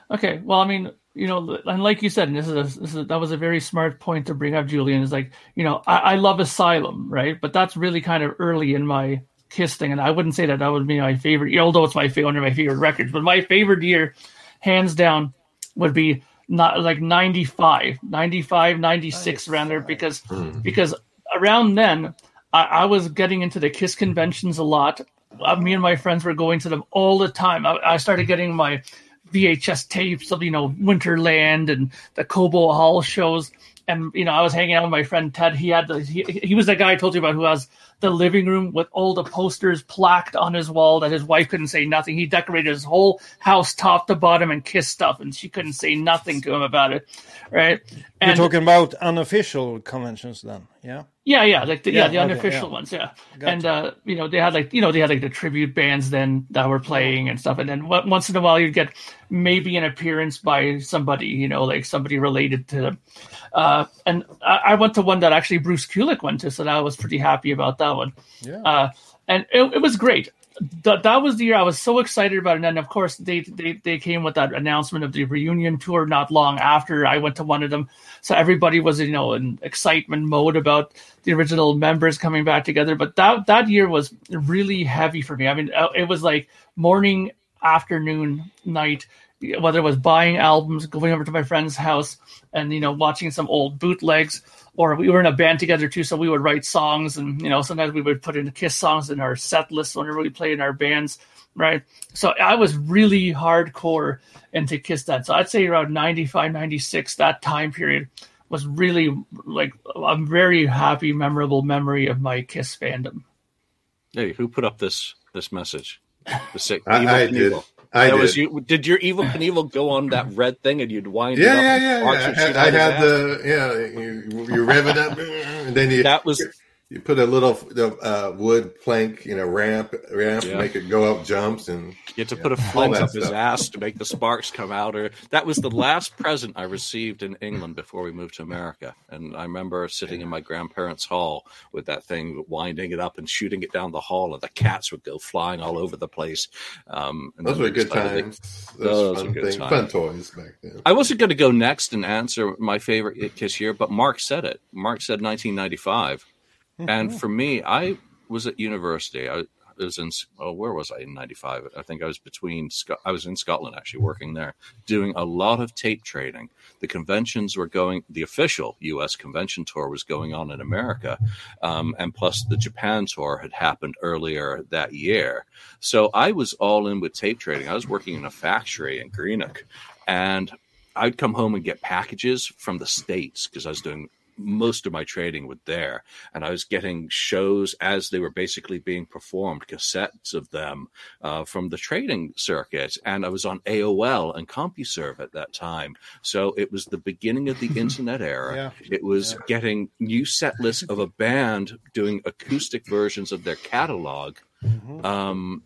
S3: Okay, well, I mean, you know, and like you said, and this is, a, this is that was a very smart point to bring up, Julian. Is like, you know, I, I love Asylum, right? But that's really kind of early in my Kiss thing, and I wouldn't say that that would be my favorite, although it's my favorite, one of my favorite records. But my favorite year, hands down, would be not like ninety-five, ninety-five, ninety-six around there, because mm. because around then I, I was getting into the Kiss conventions a lot. Uh, me and my friends were going to them all the time. I, I started getting my V H S tapes of, you know, Winterland and the Cobo Hall shows. And, you know, I was hanging out with my friend Ted. He had the, he, he was the guy I told you about who has the living room with all the posters plaqued on his wall that his wife couldn't say nothing. He decorated his whole house top to bottom and Kiss stuff, and she couldn't say nothing to him about it. Right.
S5: And, you're talking about unofficial conventions then, yeah?
S3: Yeah, yeah, like the, yeah, yeah, the
S5: okay,
S3: unofficial
S5: yeah.
S3: ones, yeah.
S5: Gotcha.
S3: And uh, you know, they had like you know they had like the tribute bands then that were playing and stuff, and then w- once in a while you'd get maybe an appearance by somebody, you know, like somebody related to them. Uh, and I, I went to one that actually Bruce Kulick went to, so I was pretty happy about that one.
S5: Yeah,
S3: uh, and it, it was great. Th- that was the year I was so excited about it. And then, of course, they, they they came with that announcement of the reunion tour not long after I went to one of them. So everybody was, you know, in excitement mode about the original members coming back together. But that, that year was really heavy for me. I mean, it was like morning, afternoon, night, whether it was buying albums, going over to my friend's house and, you know, watching some old bootlegs. Or we were in a band together too, so we would write songs, and you know sometimes we would put in Kiss songs in our set list whenever we played in our bands, right? So I was really hardcore into Kiss then. So I'd say around ninety-five, ninety-six, that time period was really like a very happy, memorable memory of my Kiss fandom.
S1: Hey, who put up this this message? The sick,
S4: I,
S1: evil
S4: I did. I
S1: that
S4: did.
S1: Was you, did your Evil Knievel go on that red thing and you'd wind
S4: yeah,
S1: it up?
S4: Yeah, yeah, yeah. I had, I had the, yeah, you, you rev it up, and then you,
S1: that was,
S4: you put a little uh, wood plank, you know, ramp, ramp,
S1: yeah.
S4: make it go up jumps, and
S1: you had to
S4: yeah,
S1: put a flint up
S4: stuff.
S1: his ass to make the sparks come out. Or that was the last present I received in England before we moved to America. And I remember sitting in my grandparents' hall with that thing, winding it up and shooting it down the hall, and the cats would go flying all over the place. Um, and
S4: those were good times.
S1: They, those
S4: fun,
S1: were good
S4: things,
S1: times.
S4: fun toys back then.
S1: I wasn't going to go next and answer my favorite Kiss year, but Mark said it. Mark said nineteen ninety-five. Mm-hmm. And for me, I was at university. I was in, oh, where was I in ninety-five? I think I was between, I was in Scotland actually working there, doing a lot of tape trading. The conventions were going, the official U S convention tour was going on in America. Um, and plus the Japan tour had happened earlier that year. So I was all in with tape trading. I was working in a factory in Greenock, and I'd come home and get packages from the States because I was doing most of my trading with there, and I was getting shows as they were basically being performed, cassettes of them uh, from the trading circuit. And I was on A O L and CompuServe at that time. So it was the beginning of the internet era.
S5: Yeah.
S1: It was
S5: yeah.
S1: getting new set lists of a band doing acoustic versions of their catalog.
S5: Mm-hmm.
S1: Um,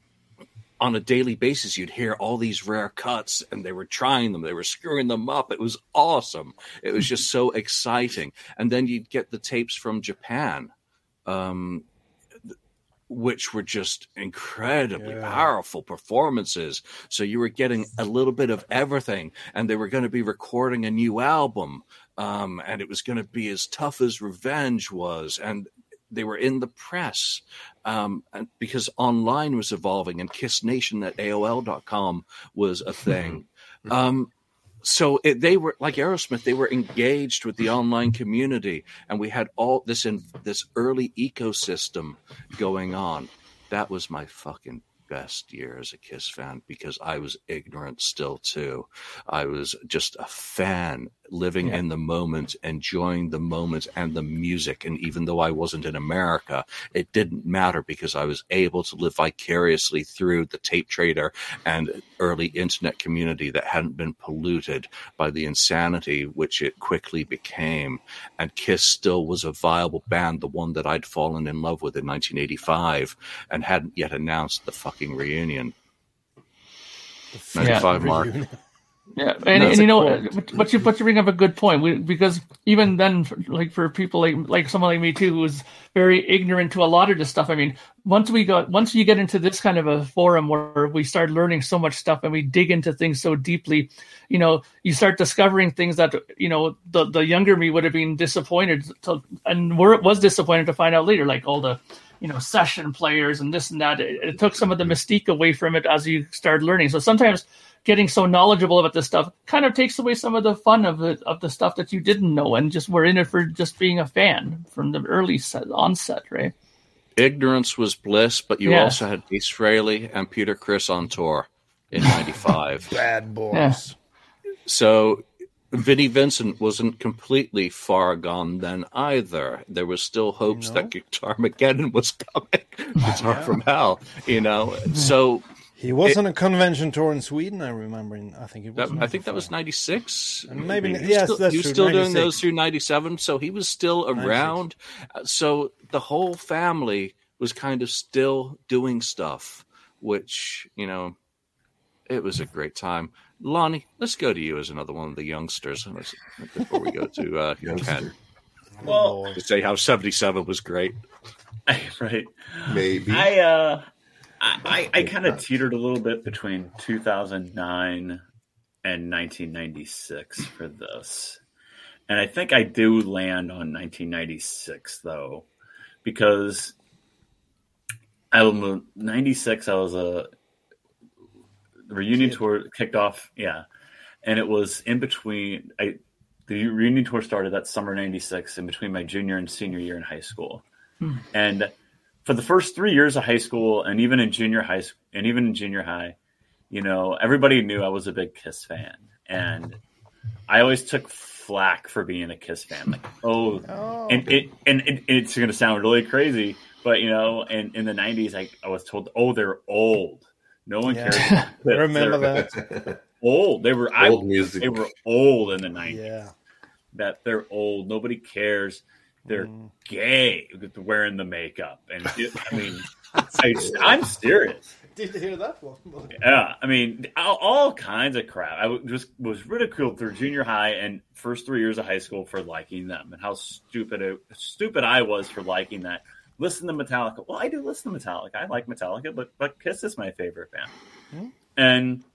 S1: on a daily basis, you'd hear all these rare cuts, and they were trying them. They were screwing them up. It was awesome. It was just so exciting. And then you'd get the tapes from Japan, um, which were just incredibly
S5: yeah.
S1: powerful performances. So you were getting a little bit of everything, and they were going to be recording a new album, um, and it was going to be as tough as Revenge was. And they were in the press um, and because online was evolving, and Kiss Nation at A O L dot com was a thing. um, so it, they were like Aerosmith. They were engaged with the online community, and we had all this in this early ecosystem going on. That was my fucking best year as a Kiss fan, because I was ignorant still too. I was just a fan, living yeah. in the moment, enjoying the moment and the music. And even though I wasn't in America, it didn't matter, because I was able to live vicariously through the tape trader and early internet community that hadn't been polluted by the insanity which it quickly became. And Kiss still was a viable band, the one that I'd fallen in love with in nineteen eighty-five and hadn't yet announced the fucking reunion.
S5: The
S1: ninety-five
S3: yeah,
S1: Mark.
S5: Reunion.
S3: Yeah, and,
S1: No,
S3: and you know,
S1: quote.
S3: but you but you bring up a good point we, because even then, like for people like like someone like me too, who was very ignorant to a lot of this stuff. I mean, once we got once you get into this kind of a forum where we start learning so much stuff and we dig into things so deeply, you know, you start discovering things that you know the the younger me would have been disappointed to, and were was disappointed to find out later, like all the you know session players and this and that. It, it took some of the mystique away from it as you start learning. So sometimes getting so knowledgeable about this stuff kind of takes away some of the fun of it, of the stuff that you didn't know and just were in it for just being a fan from the early set, onset, right?
S1: Ignorance was bliss, but you
S3: Yeah.
S1: also had Ace Frehley and Peter Criss on tour in ninety-five.
S5: Bad boys.
S3: Yeah.
S1: So Vinnie Vincent wasn't completely far gone then either. There was still hopes
S5: No.
S1: that Guitar Mageddon was coming. Guitar from Hell, you know. So
S5: He was on a convention tour in Sweden, I remember. In, I think it was.
S1: that, I think that was
S5: ninety-five.
S1: ninety-six.
S5: And maybe-
S1: He was
S5: yes,
S1: still,
S5: that's
S1: he was
S5: true,
S1: still doing
S5: ninety-six.
S1: those through ninety-seven, so he was still around. Uh, So the whole family was kind of still doing stuff, which, you know, it was a great time. Lonnie, let's go to you as another one of the youngsters let's- before we go to uh, Ken.
S2: Well,
S1: To say how seventy-seven was great.
S2: right.
S4: Maybe.
S2: I uh, I I, I kind of teetered a little bit between two thousand nine and nineteen ninety-six for this, and I think I do land on nineteen ninety-six though, because I was ninety-six. I was a the reunion tour kicked off, yeah, and it was in between. I the reunion tour started that summer ninety-six, in between my junior and senior year in high school, and for the first three years of high school, and even in junior high school, and even in junior high, you know, everybody knew I was a big Kiss fan, and I always took flack for being a Kiss fan. Like, oh,
S5: Oh.
S2: and it and it, it's going to sound really crazy, but you know, in, in the nineties, I, I was told, oh, they're old. No one
S5: Yeah.
S2: cares. about Kiss.
S5: Remember
S2: They're
S5: that?
S2: Old. They were I,
S4: Old music.
S2: They were old in the nineties.
S5: Yeah.
S2: That they're old. Nobody cares. They're
S5: Mm.
S2: gay with wearing the makeup, and it, I mean, I, I'm serious.
S5: Did you hear that one?
S2: Yeah, I mean, all, all kinds of crap. I w- just was ridiculed through junior high and first three years of high school for liking them, and how stupid it, stupid I was for liking that. Listen to Metallica. Well, I do listen to Metallica. I like Metallica, but but Kiss is my favorite band.
S5: Hmm.
S2: And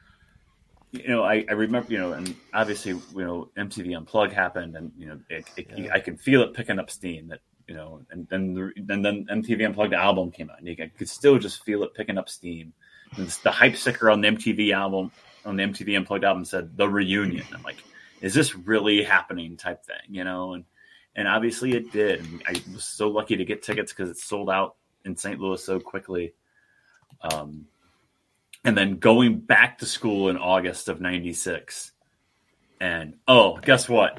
S2: you know, I, I remember, you know, and obviously, you know, M T V Unplugged happened, and you know, it, it,
S5: Yeah.
S2: I can feel it picking up steam. That you know, and then the, and then M T V Unplugged album came out, and you could still just feel it picking up steam. And the hype sticker on the M T V album, on the M T V Unplugged album, said "The Reunion." I'm like, is this really happening? Type thing, you know, and and obviously it did. And I was so lucky to get tickets because it sold out in Saint Louis so quickly. Um, and then going back to school in August of ninety-six, and oh, guess what?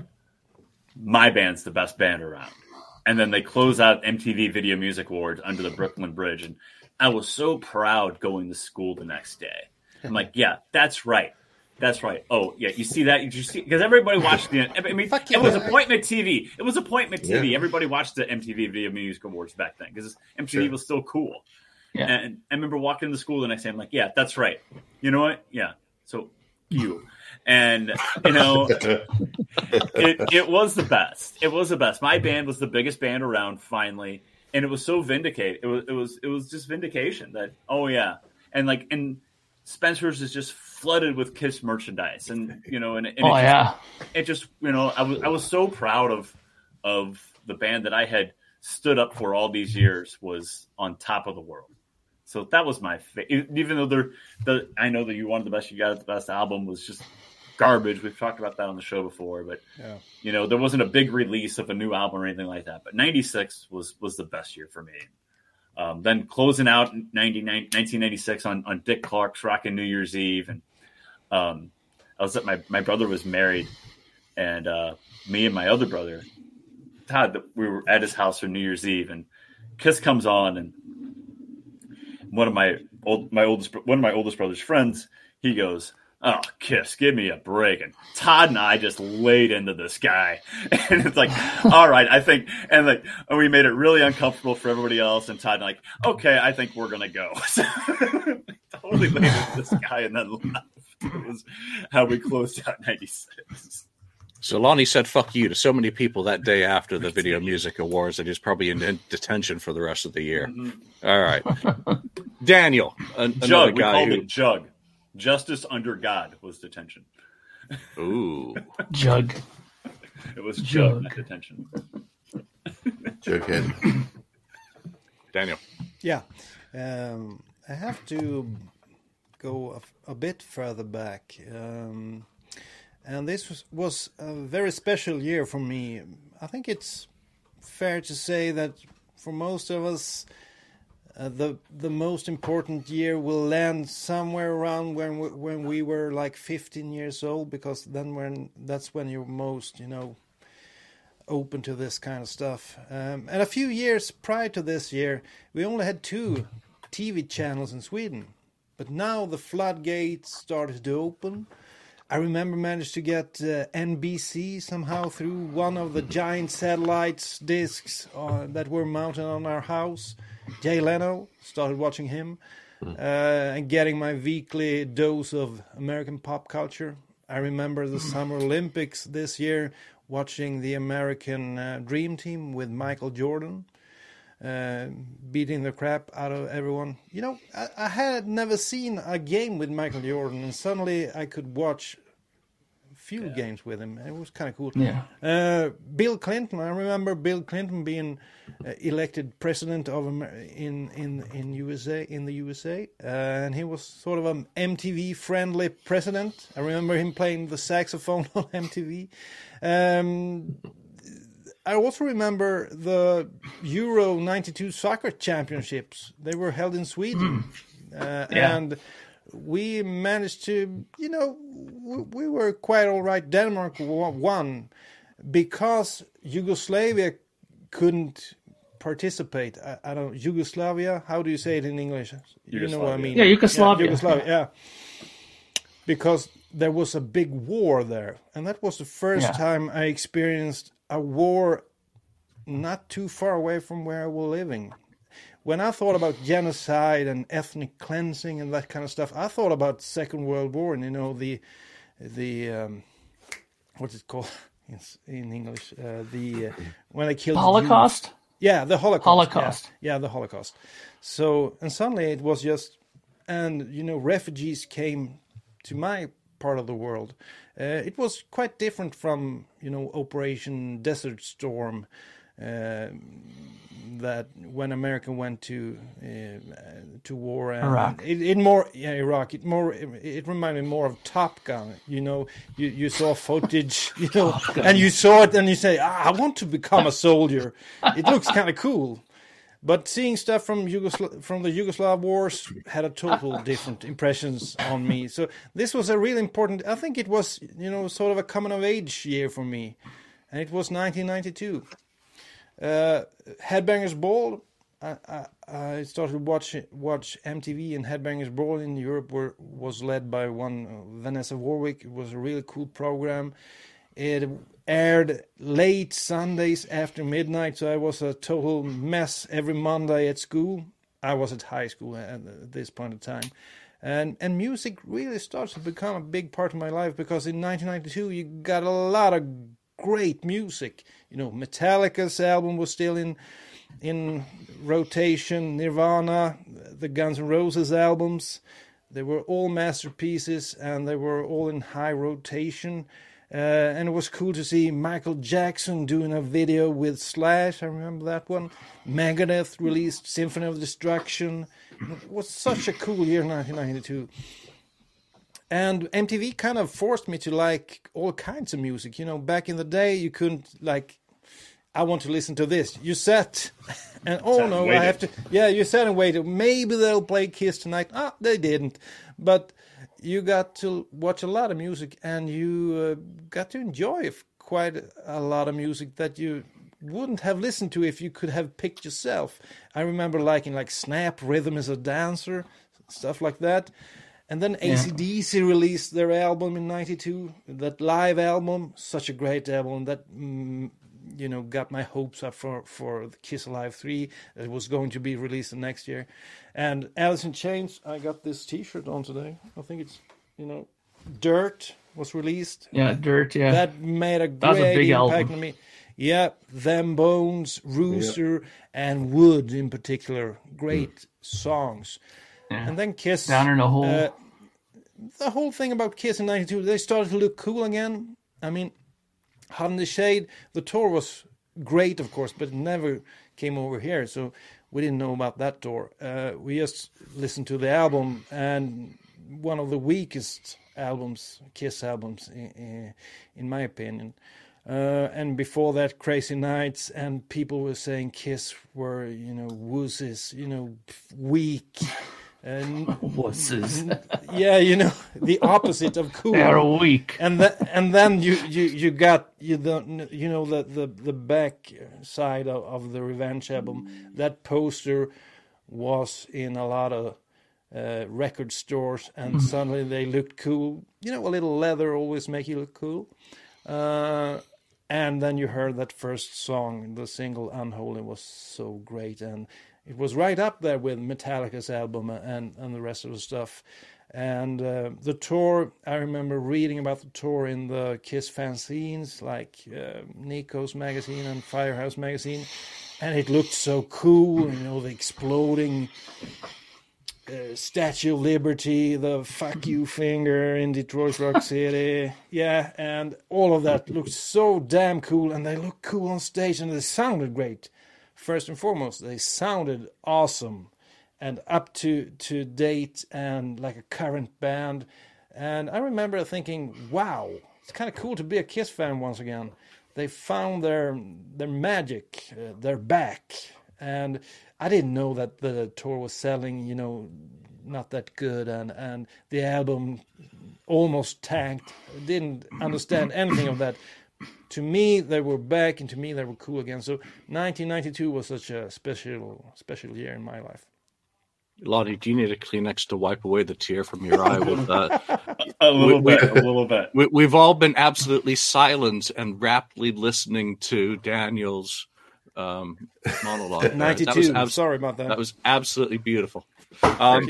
S2: My band's the best band around. And then they close out M T V Video Music Awards under the Brooklyn Bridge, and I was so proud going to school the next day. I'm like, yeah, that's right. That's right. Oh, yeah. You see that? You see, because everybody watched the. I mean,
S5: Fuck
S2: it
S5: yeah.
S2: was appointment T V. It was appointment T V.
S4: Yeah.
S2: Everybody watched the M T V Video Music Awards back then because M T V
S4: Sure.
S2: was still cool.
S3: Yeah.
S2: And I remember walking to school the next day. I'm like, yeah, that's right. You know what? Yeah. So you. And, you know, it, it was the best. It was the best. My band was the biggest band around finally. And it was so vindicated. It was, it was, it was just vindication that, oh yeah. And like, and Spencer's is just flooded with Kiss merchandise. And, you know, and, and
S3: Oh
S2: it,
S3: yeah,
S2: just, it just, you know, I was, I was so proud of, of the band that I had stood up for all these years was on top of the world. So that was my favorite. Even though they're the, I know that you wanted the best, you got it, the best album was just garbage. We've talked about that on the show before, but
S5: Yeah.
S2: you know, there wasn't a big release of a new album or anything like that. But ninety-six was was the best year for me. Um, then closing out nineteen ninety-six on, on Dick Clark's Rockin' New Year's Eve, and um, I was at my my brother was married, and uh, me and my other brother Todd, we were at his house for New Year's Eve, and Kiss comes on, and one of my old my oldest one of my oldest brother's friends, he goes, "Oh, Kiss, give me a break." And Todd and I just laid into this guy. And it's like, all right, I think, and like, and we made it really uncomfortable for everybody else. And Todd and like, okay, I think we're going to go. So, totally totally landed this guy and then left. It was how we closed out ninety-six.
S1: So Lonnie said "fuck you" to so many people that day after the Video Music Awards that he's probably in, in detention for the rest of the year. Mm-hmm. All right, Daniel, an,
S2: Jug,
S1: another
S2: we
S1: guy
S2: called
S1: who
S2: it Jug. Justice under God was detention.
S1: Ooh,
S3: Jug.
S2: It was Jug, not detention.
S4: Jughead.
S1: Daniel.
S5: Yeah, um, I have to go a, a bit further back. Um, And this was, was a very special year for me. I think it's fair to say that for most of us, uh, the the most important year will land somewhere around when we, when we were like fifteen years old, because then when that's when you're most, you know, open to this kind of stuff. Um, and a few years prior to this year, we only had two T V channels in Sweden, but now the floodgates started to open. I remember managed to get uh, N B C somehow through one of the giant satellites discs uh, that were mounted on our house. Jay Leno, started watching him uh, and getting my weekly dose of American pop culture. I remember the Summer Olympics this year, watching the American uh, Dream Team with Michael Jordan, uh, beating the crap out of everyone. You know, I, I had never seen a game with Michael Jordan, and suddenly I could watch few yeah. games with him. It was kind of cool.
S3: Yeah.
S5: Uh, Bill Clinton. I remember Bill Clinton being uh, elected president of Amer- in in in U S A in the U S A, uh, and he was sort of an M T V friendly president. I remember him playing the saxophone on M T V. Um, I also remember the Euro ninety-two soccer championships. They were held in Sweden, uh,
S3: yeah.
S5: and we managed to, you know, we were quite all right. Denmark won because Yugoslavia couldn't participate. I, I don't Yugoslavia. How do you say it in English? You know what I mean?
S3: Yeah, Yugoslavia.
S5: Yeah, Yugoslavia. Yeah, because there was a big war there, and that was the first
S3: yeah.
S5: time I experienced a war not too far away from where I was living. When I thought about genocide and ethnic cleansing and that kind of stuff, I thought about Second World War and, you know, the, the um, what's it called in, in English? Uh, the uh, when they killed
S3: the Holocaust.
S5: Jews. Yeah, the Holocaust.
S3: Holocaust.
S5: Yeah, yeah, the Holocaust. So, and suddenly it was just, and you know, refugees came to my part of the world. Uh, it was quite different from, you know, Operation Desert Storm. Uh, that when America went to uh, to war, and
S3: Iraq,
S5: it, it more yeah Iraq. It more it, it reminded me more of Top Gun. You know, you, you saw footage, you know, and you saw it, and you say, ah, I want to become a soldier. It looks kind of cool. But seeing stuff from Yugosla- from the Yugoslav wars had a total different impressions on me. So this was a really important. I think it was, you know, sort of a coming of age year for me, and it was nineteen ninety-two. Uh, Headbangers Ball. I, I, I started to watch watch M T V, and Headbangers Ball in Europe were, was led by one uh, Vanessa Warwick. It was a really cool program. It aired late Sundays after midnight, so I was a total mess every Monday at school. I was at high school at, at this point in time. And and music really starts to become a big part of my life, because in nineteen ninety-two you got a lot of great music. You know, Metallica's album was still in in rotation, Nirvana, the Guns N' Roses albums. They were all masterpieces, and they were all in high rotation. Uh, and it was cool to see Michael Jackson doing a video with Slash. I remember that one. Megadeth released Symphony of Destruction. It was such a cool year, nineteen ninety-two. And M T V kind of forced me to like all kinds of music. You know, back in the day, you couldn't like, I want to listen to this. You sat and, oh no, I have to. Yeah, you sat and waited. Maybe they'll play Kiss tonight. Ah, they didn't. But you got to watch a lot of music, and you uh, got to enjoy quite a lot of music that you wouldn't have listened to if you could have picked yourself. I remember liking like Snap, Rhythm is a Dancer, stuff like that. And then yeah. A C D C released their album in ninety-two, that live album, such a great album that mm, you know, got my hopes up for, for the Kiss Alive three that was going to be released the next year. And Alice in Chains, I got this T-shirt on today. I think it's, you know, Dirt was released.
S3: Yeah, Dirt, yeah.
S5: That made a
S3: That was a
S5: great
S3: big
S5: impact
S3: album.
S5: on me. Yeah, Them Bones, Rooster, and Wood in particular. Great mm. songs.
S3: Yeah.
S5: And then Kiss.
S3: Down in a Hole.
S5: Uh, the whole thing about Kiss in ninety-two, they started to look cool again. I mean, Hot in the Shade, the tour was great, of course, but it never came over here, so we didn't know about that tour. Uh, we just listened to the album, and one of the weakest albums, Kiss albums, in, in my opinion. Uh, and before that, Crazy Nights, and people were saying Kiss were, you know, wussies, you know, weak. And
S3: wusses.
S5: Yeah, you know, the opposite of cool.
S3: They are weak.
S5: And then and then you, you, you got you the you know the, the, the back side of, of the Revenge album. That poster was in a lot of uh, record stores, and suddenly they looked cool. You know, a little leather always make you look cool. Uh, and then you heard that first song, the single Unholy, was so great, and it was right up there with Metallica's album and, and the rest of the stuff. And uh, the tour, I remember reading about the tour in the Kiss fanzines, like uh, Nico's magazine and Firehouse magazine, and it looked so cool, you know, the exploding uh, Statue of Liberty, the fuck you finger in Detroit Rock City, yeah, and all of that looked so damn cool, and they looked cool on stage, and they sounded great. First and foremost, they sounded awesome and up to, to date and like a current band. And I remember thinking, wow, it's kind of cool to be a Kiss fan once again. They found their their magic, uh, their back. And I didn't know that the tour was selling, you know, not that good. And, and the album almost tanked. Didn't understand anything of that. To me, they were back, and to me, they were cool again. So nineteen ninety-two was such a special, special year in my life.
S1: Lonnie, do you need a Kleenex to wipe away the tear from your eye with that?
S2: a little
S1: we,
S2: bit, a little bit.
S1: We, we've all been absolutely silent and raptly listening to Daniel's um, monologue.
S5: ninety-two.
S1: That was abs-
S5: Sorry about that.
S1: That was absolutely beautiful. Um,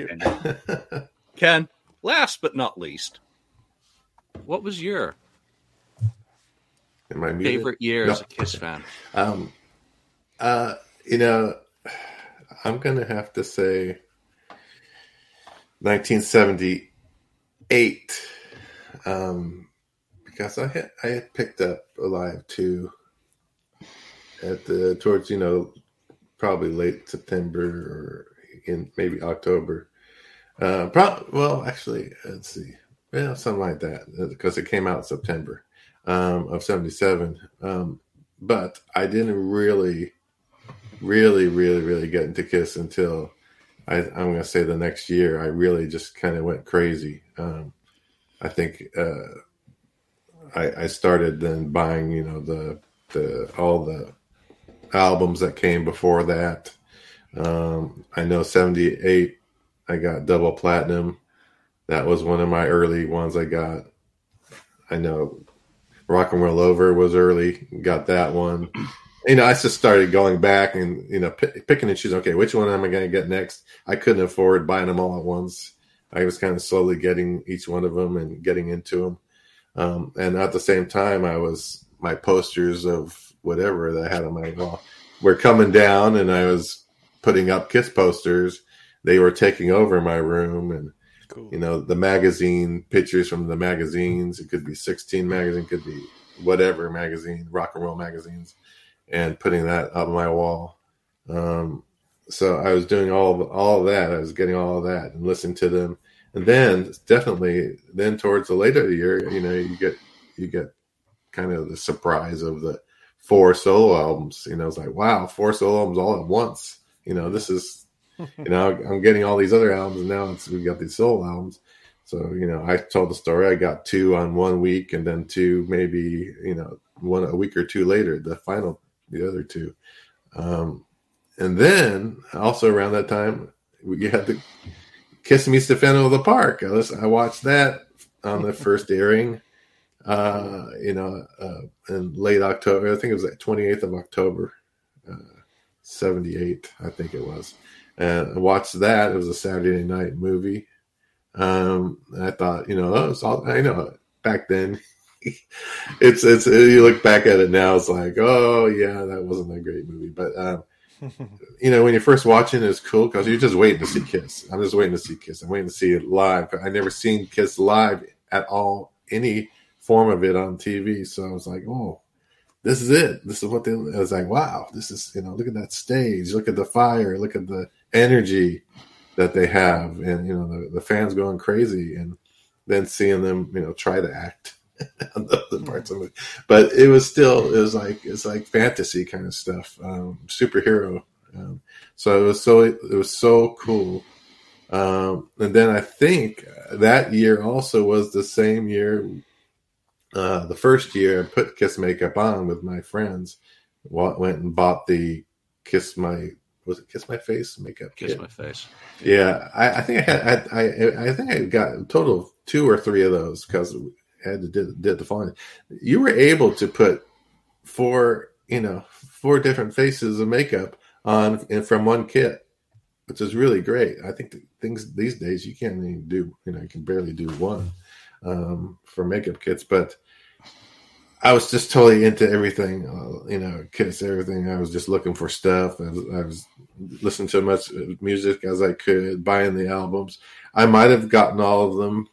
S1: Ken, last but not least, what was your
S4: Am I muted?
S1: favorite year
S4: No.
S1: as a Kiss fan?
S4: Um, uh, you know, I'm going to have to say nineteen seventy-eight, um, because I had, I had picked up Alive two at the, towards, you know, probably late September or in maybe October. Uh, pro- well, actually, let's see. Yeah, something like that, because it came out in September. Um, of seventy-seven, um, but I didn't really, really, really, really get into Kiss until I, I'm going to say the next year. I really just kind of went crazy. Um, I think uh, I, I started then buying, you know, the the all the albums that came before that. Um, I know seventy-eight, I got double platinum. That was one of my early ones I got. I know Rock and Roll Over was early, got that one. You know, I just started going back and, you know, p- picking and choosing, okay, which one am I going to get next? I couldn't afford buying them all at once. I was kind of slowly getting each one of them and getting into them. Um, and at the same time, I was, my posters of whatever that I had on my wall were coming down, and I was putting up Kiss posters. They were taking over my room, and cool. You know, the magazine pictures from the magazines. It could be sixteen magazine, could be whatever magazine, rock and roll magazines, and putting that up on my wall. Um, so I was doing all of, all of that. I was getting all of that and listening to them. And then definitely then towards the later year, you know, you get, you get kind of the surprise of the four solo albums. You know, it's like, wow, four solo albums all at once. You know, this is, you know, I'm getting all these other albums, and now it's, we got these solo albums. So, you know, I told the story. I got two on one week, and then two maybe, you know, one a week or two later, the final, the other two. Um, and then also around that time, we had the Kiss Me Stefano of the Park. I, listened, I watched that on the first airing. uh, you know, uh, in late October. I think it was like twenty-eighth of October, uh, seventy-eight, I think it was. And I watched that. It was a Saturday night movie. Um, and I thought, you know, oh, it's all, I know back then. it's it's you look back at it now, it's like, oh yeah, that wasn't a great movie. But um, you know, when you're first watching it, it's cool because you're just waiting to see Kiss. I'm just waiting to see Kiss. I'm waiting to see it live. I never seen Kiss live at all, any form of it on T V. So I was like, oh, this is it. This is what they. I was like, wow, this is, you know, look at that stage, look at the fire, look at the energy that they have, and you know, the, the fans going crazy, and then seeing them, you know, try to act on the, the parts of it. But it was still, it was like, it's like fantasy kind of stuff, um, superhero. Um, so it was so, it, it was so cool. Um, and then I think that year also was the same year, uh, the first year I put Kiss makeup on with my friends, went and bought the Kiss My, was it Kiss My Face makeup
S1: Kiss
S4: kit?
S1: My Face.
S4: Yeah, I, I think I had, I, I, I think I got a total of two or three of those because I had to did, did the following. You were able to put four, you know, four different faces of makeup on and from one kit, which is really great. I think the things these days you can't even do, you know, you can barely do one um, for makeup kits, but I was just totally into everything, uh, you know, Kiss, everything. I was just looking for stuff. I was, I was listening to as much music as I could, buying the albums. I might have gotten all of them.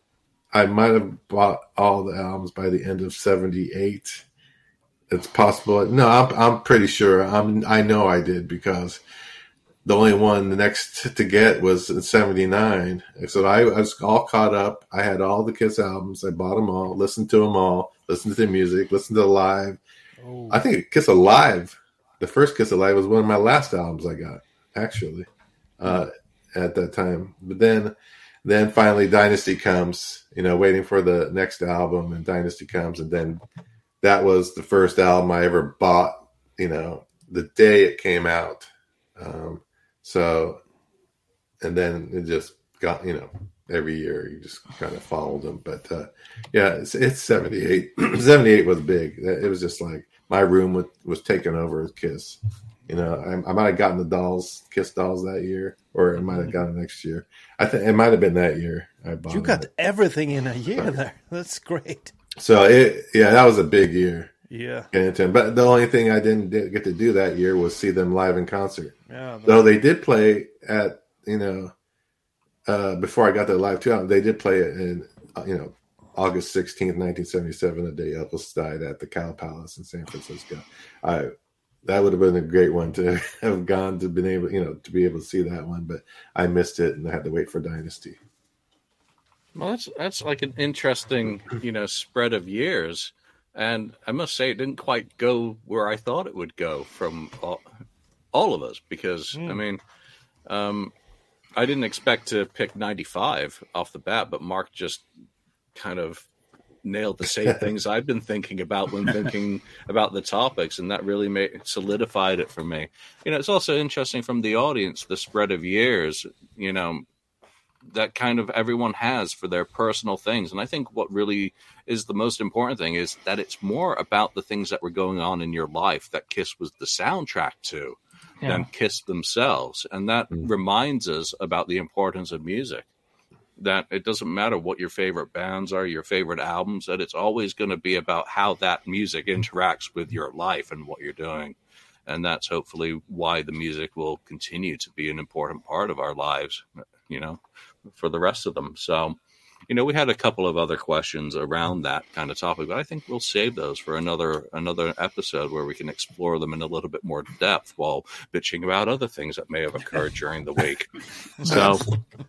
S4: I might have bought all the albums by the end of seventy-eight. It's possible. No, I'm, I'm pretty sure. I'm, I know I did because the only one the next to get was in seventy-nine. So I, I was all caught up. I had all the Kiss albums. I bought them all, listened to them all, listened to the music, listened to the live. Oh. I think Kiss Alive, the first Kiss Alive was one of my last albums I got, actually, uh, at that time. But then, then finally Dynasty comes, you know, waiting for the next album, and Dynasty comes, and then that was the first album I ever bought, you know, the day it came out. Um, So, and then it just got, you know, every year you just kind of followed them. But, uh, yeah, it's, it's seventy-eight. seventy-eight was big. It was just like my room was, was taken over with Kiss. You know, I, I might have gotten the dolls, Kiss dolls that year, or I might have gotten it next year. I think it might have been that year I bought
S5: You got
S4: it.
S5: everything in a year there. That's great.
S4: So, it, yeah, that was a big year.
S5: Yeah.
S4: But the only thing I didn't get to do that year was see them live in concert.
S5: Yeah.
S4: Though they did play at, you know, uh, before I got there live too, they did play it in, uh, you know, August sixteenth, nineteen seventy-seven, the day Elvis died at the Cow Palace in San Francisco. I, that would have been a great one to have gone to been able, you know, to be able to see that one, but I missed it and I had to wait for Dynasty.
S1: Well, that's, that's like an interesting, you know, spread of years. And I must say, it didn't quite go where I thought it would go from all, all of us. Because, mm. I mean, um, I didn't expect to pick ninety-five off the bat, but Mark just kind of nailed the same things I've been thinking about when thinking about the topics. And that really made, solidified it for me. You know, it's also interesting from the audience, the spread of years, you know, that kind of everyone has for their personal things. And I think what really is the most important thing is that it's more about the things that were going on in your life that Kiss was the soundtrack to yeah. than Kiss themselves. And that mm. reminds us about the importance of music, that it doesn't matter what your favorite bands are, your favorite albums, that it's always going to be about how that music interacts with your life and what you're doing. And that's hopefully why the music will continue to be an important part of our lives, you know, for the rest of them. So, you know, we had a couple of other questions around that kind of topic, but I think we'll save those for another another episode where we can explore them in a little bit more depth while bitching about other things that may have occurred during the week. So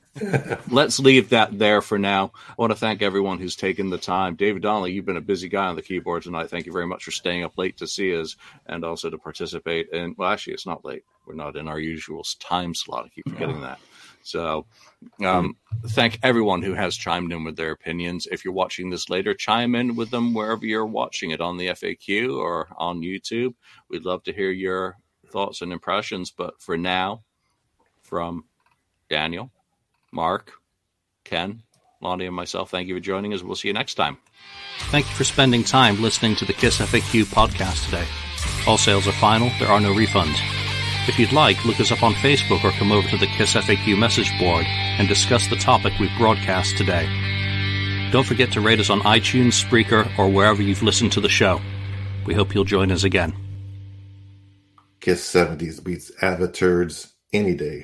S1: let's leave that there for now. I want to thank everyone who's taken the time. David Donnelly, you've been a busy guy on the keyboard tonight. Thank you very much for staying up late to see us and also to participate in, well, actually, it's not late. We're not in our usual time slot. I keep forgetting that. So um, thank everyone who has chimed in with their opinions. If you're watching this later, chime in with them wherever you're watching it, on the F A Q or on YouTube. We'd love to hear your thoughts and impressions. But for now, from Daniel, Mark, Ken, Lonnie and myself, thank you for joining us. We'll see you next time. Thank you for spending time listening to the KISS F A Q podcast today. All sales are final. There are no refunds. If you'd like, look us up on Facebook or come over to the KISS F A Q message board and discuss the topic we've broadcast today. Don't forget to rate us on iTunes, Spreaker, or wherever you've listened to the show. We hope you'll join us again.
S4: KISS seventies beats Avaturds any day.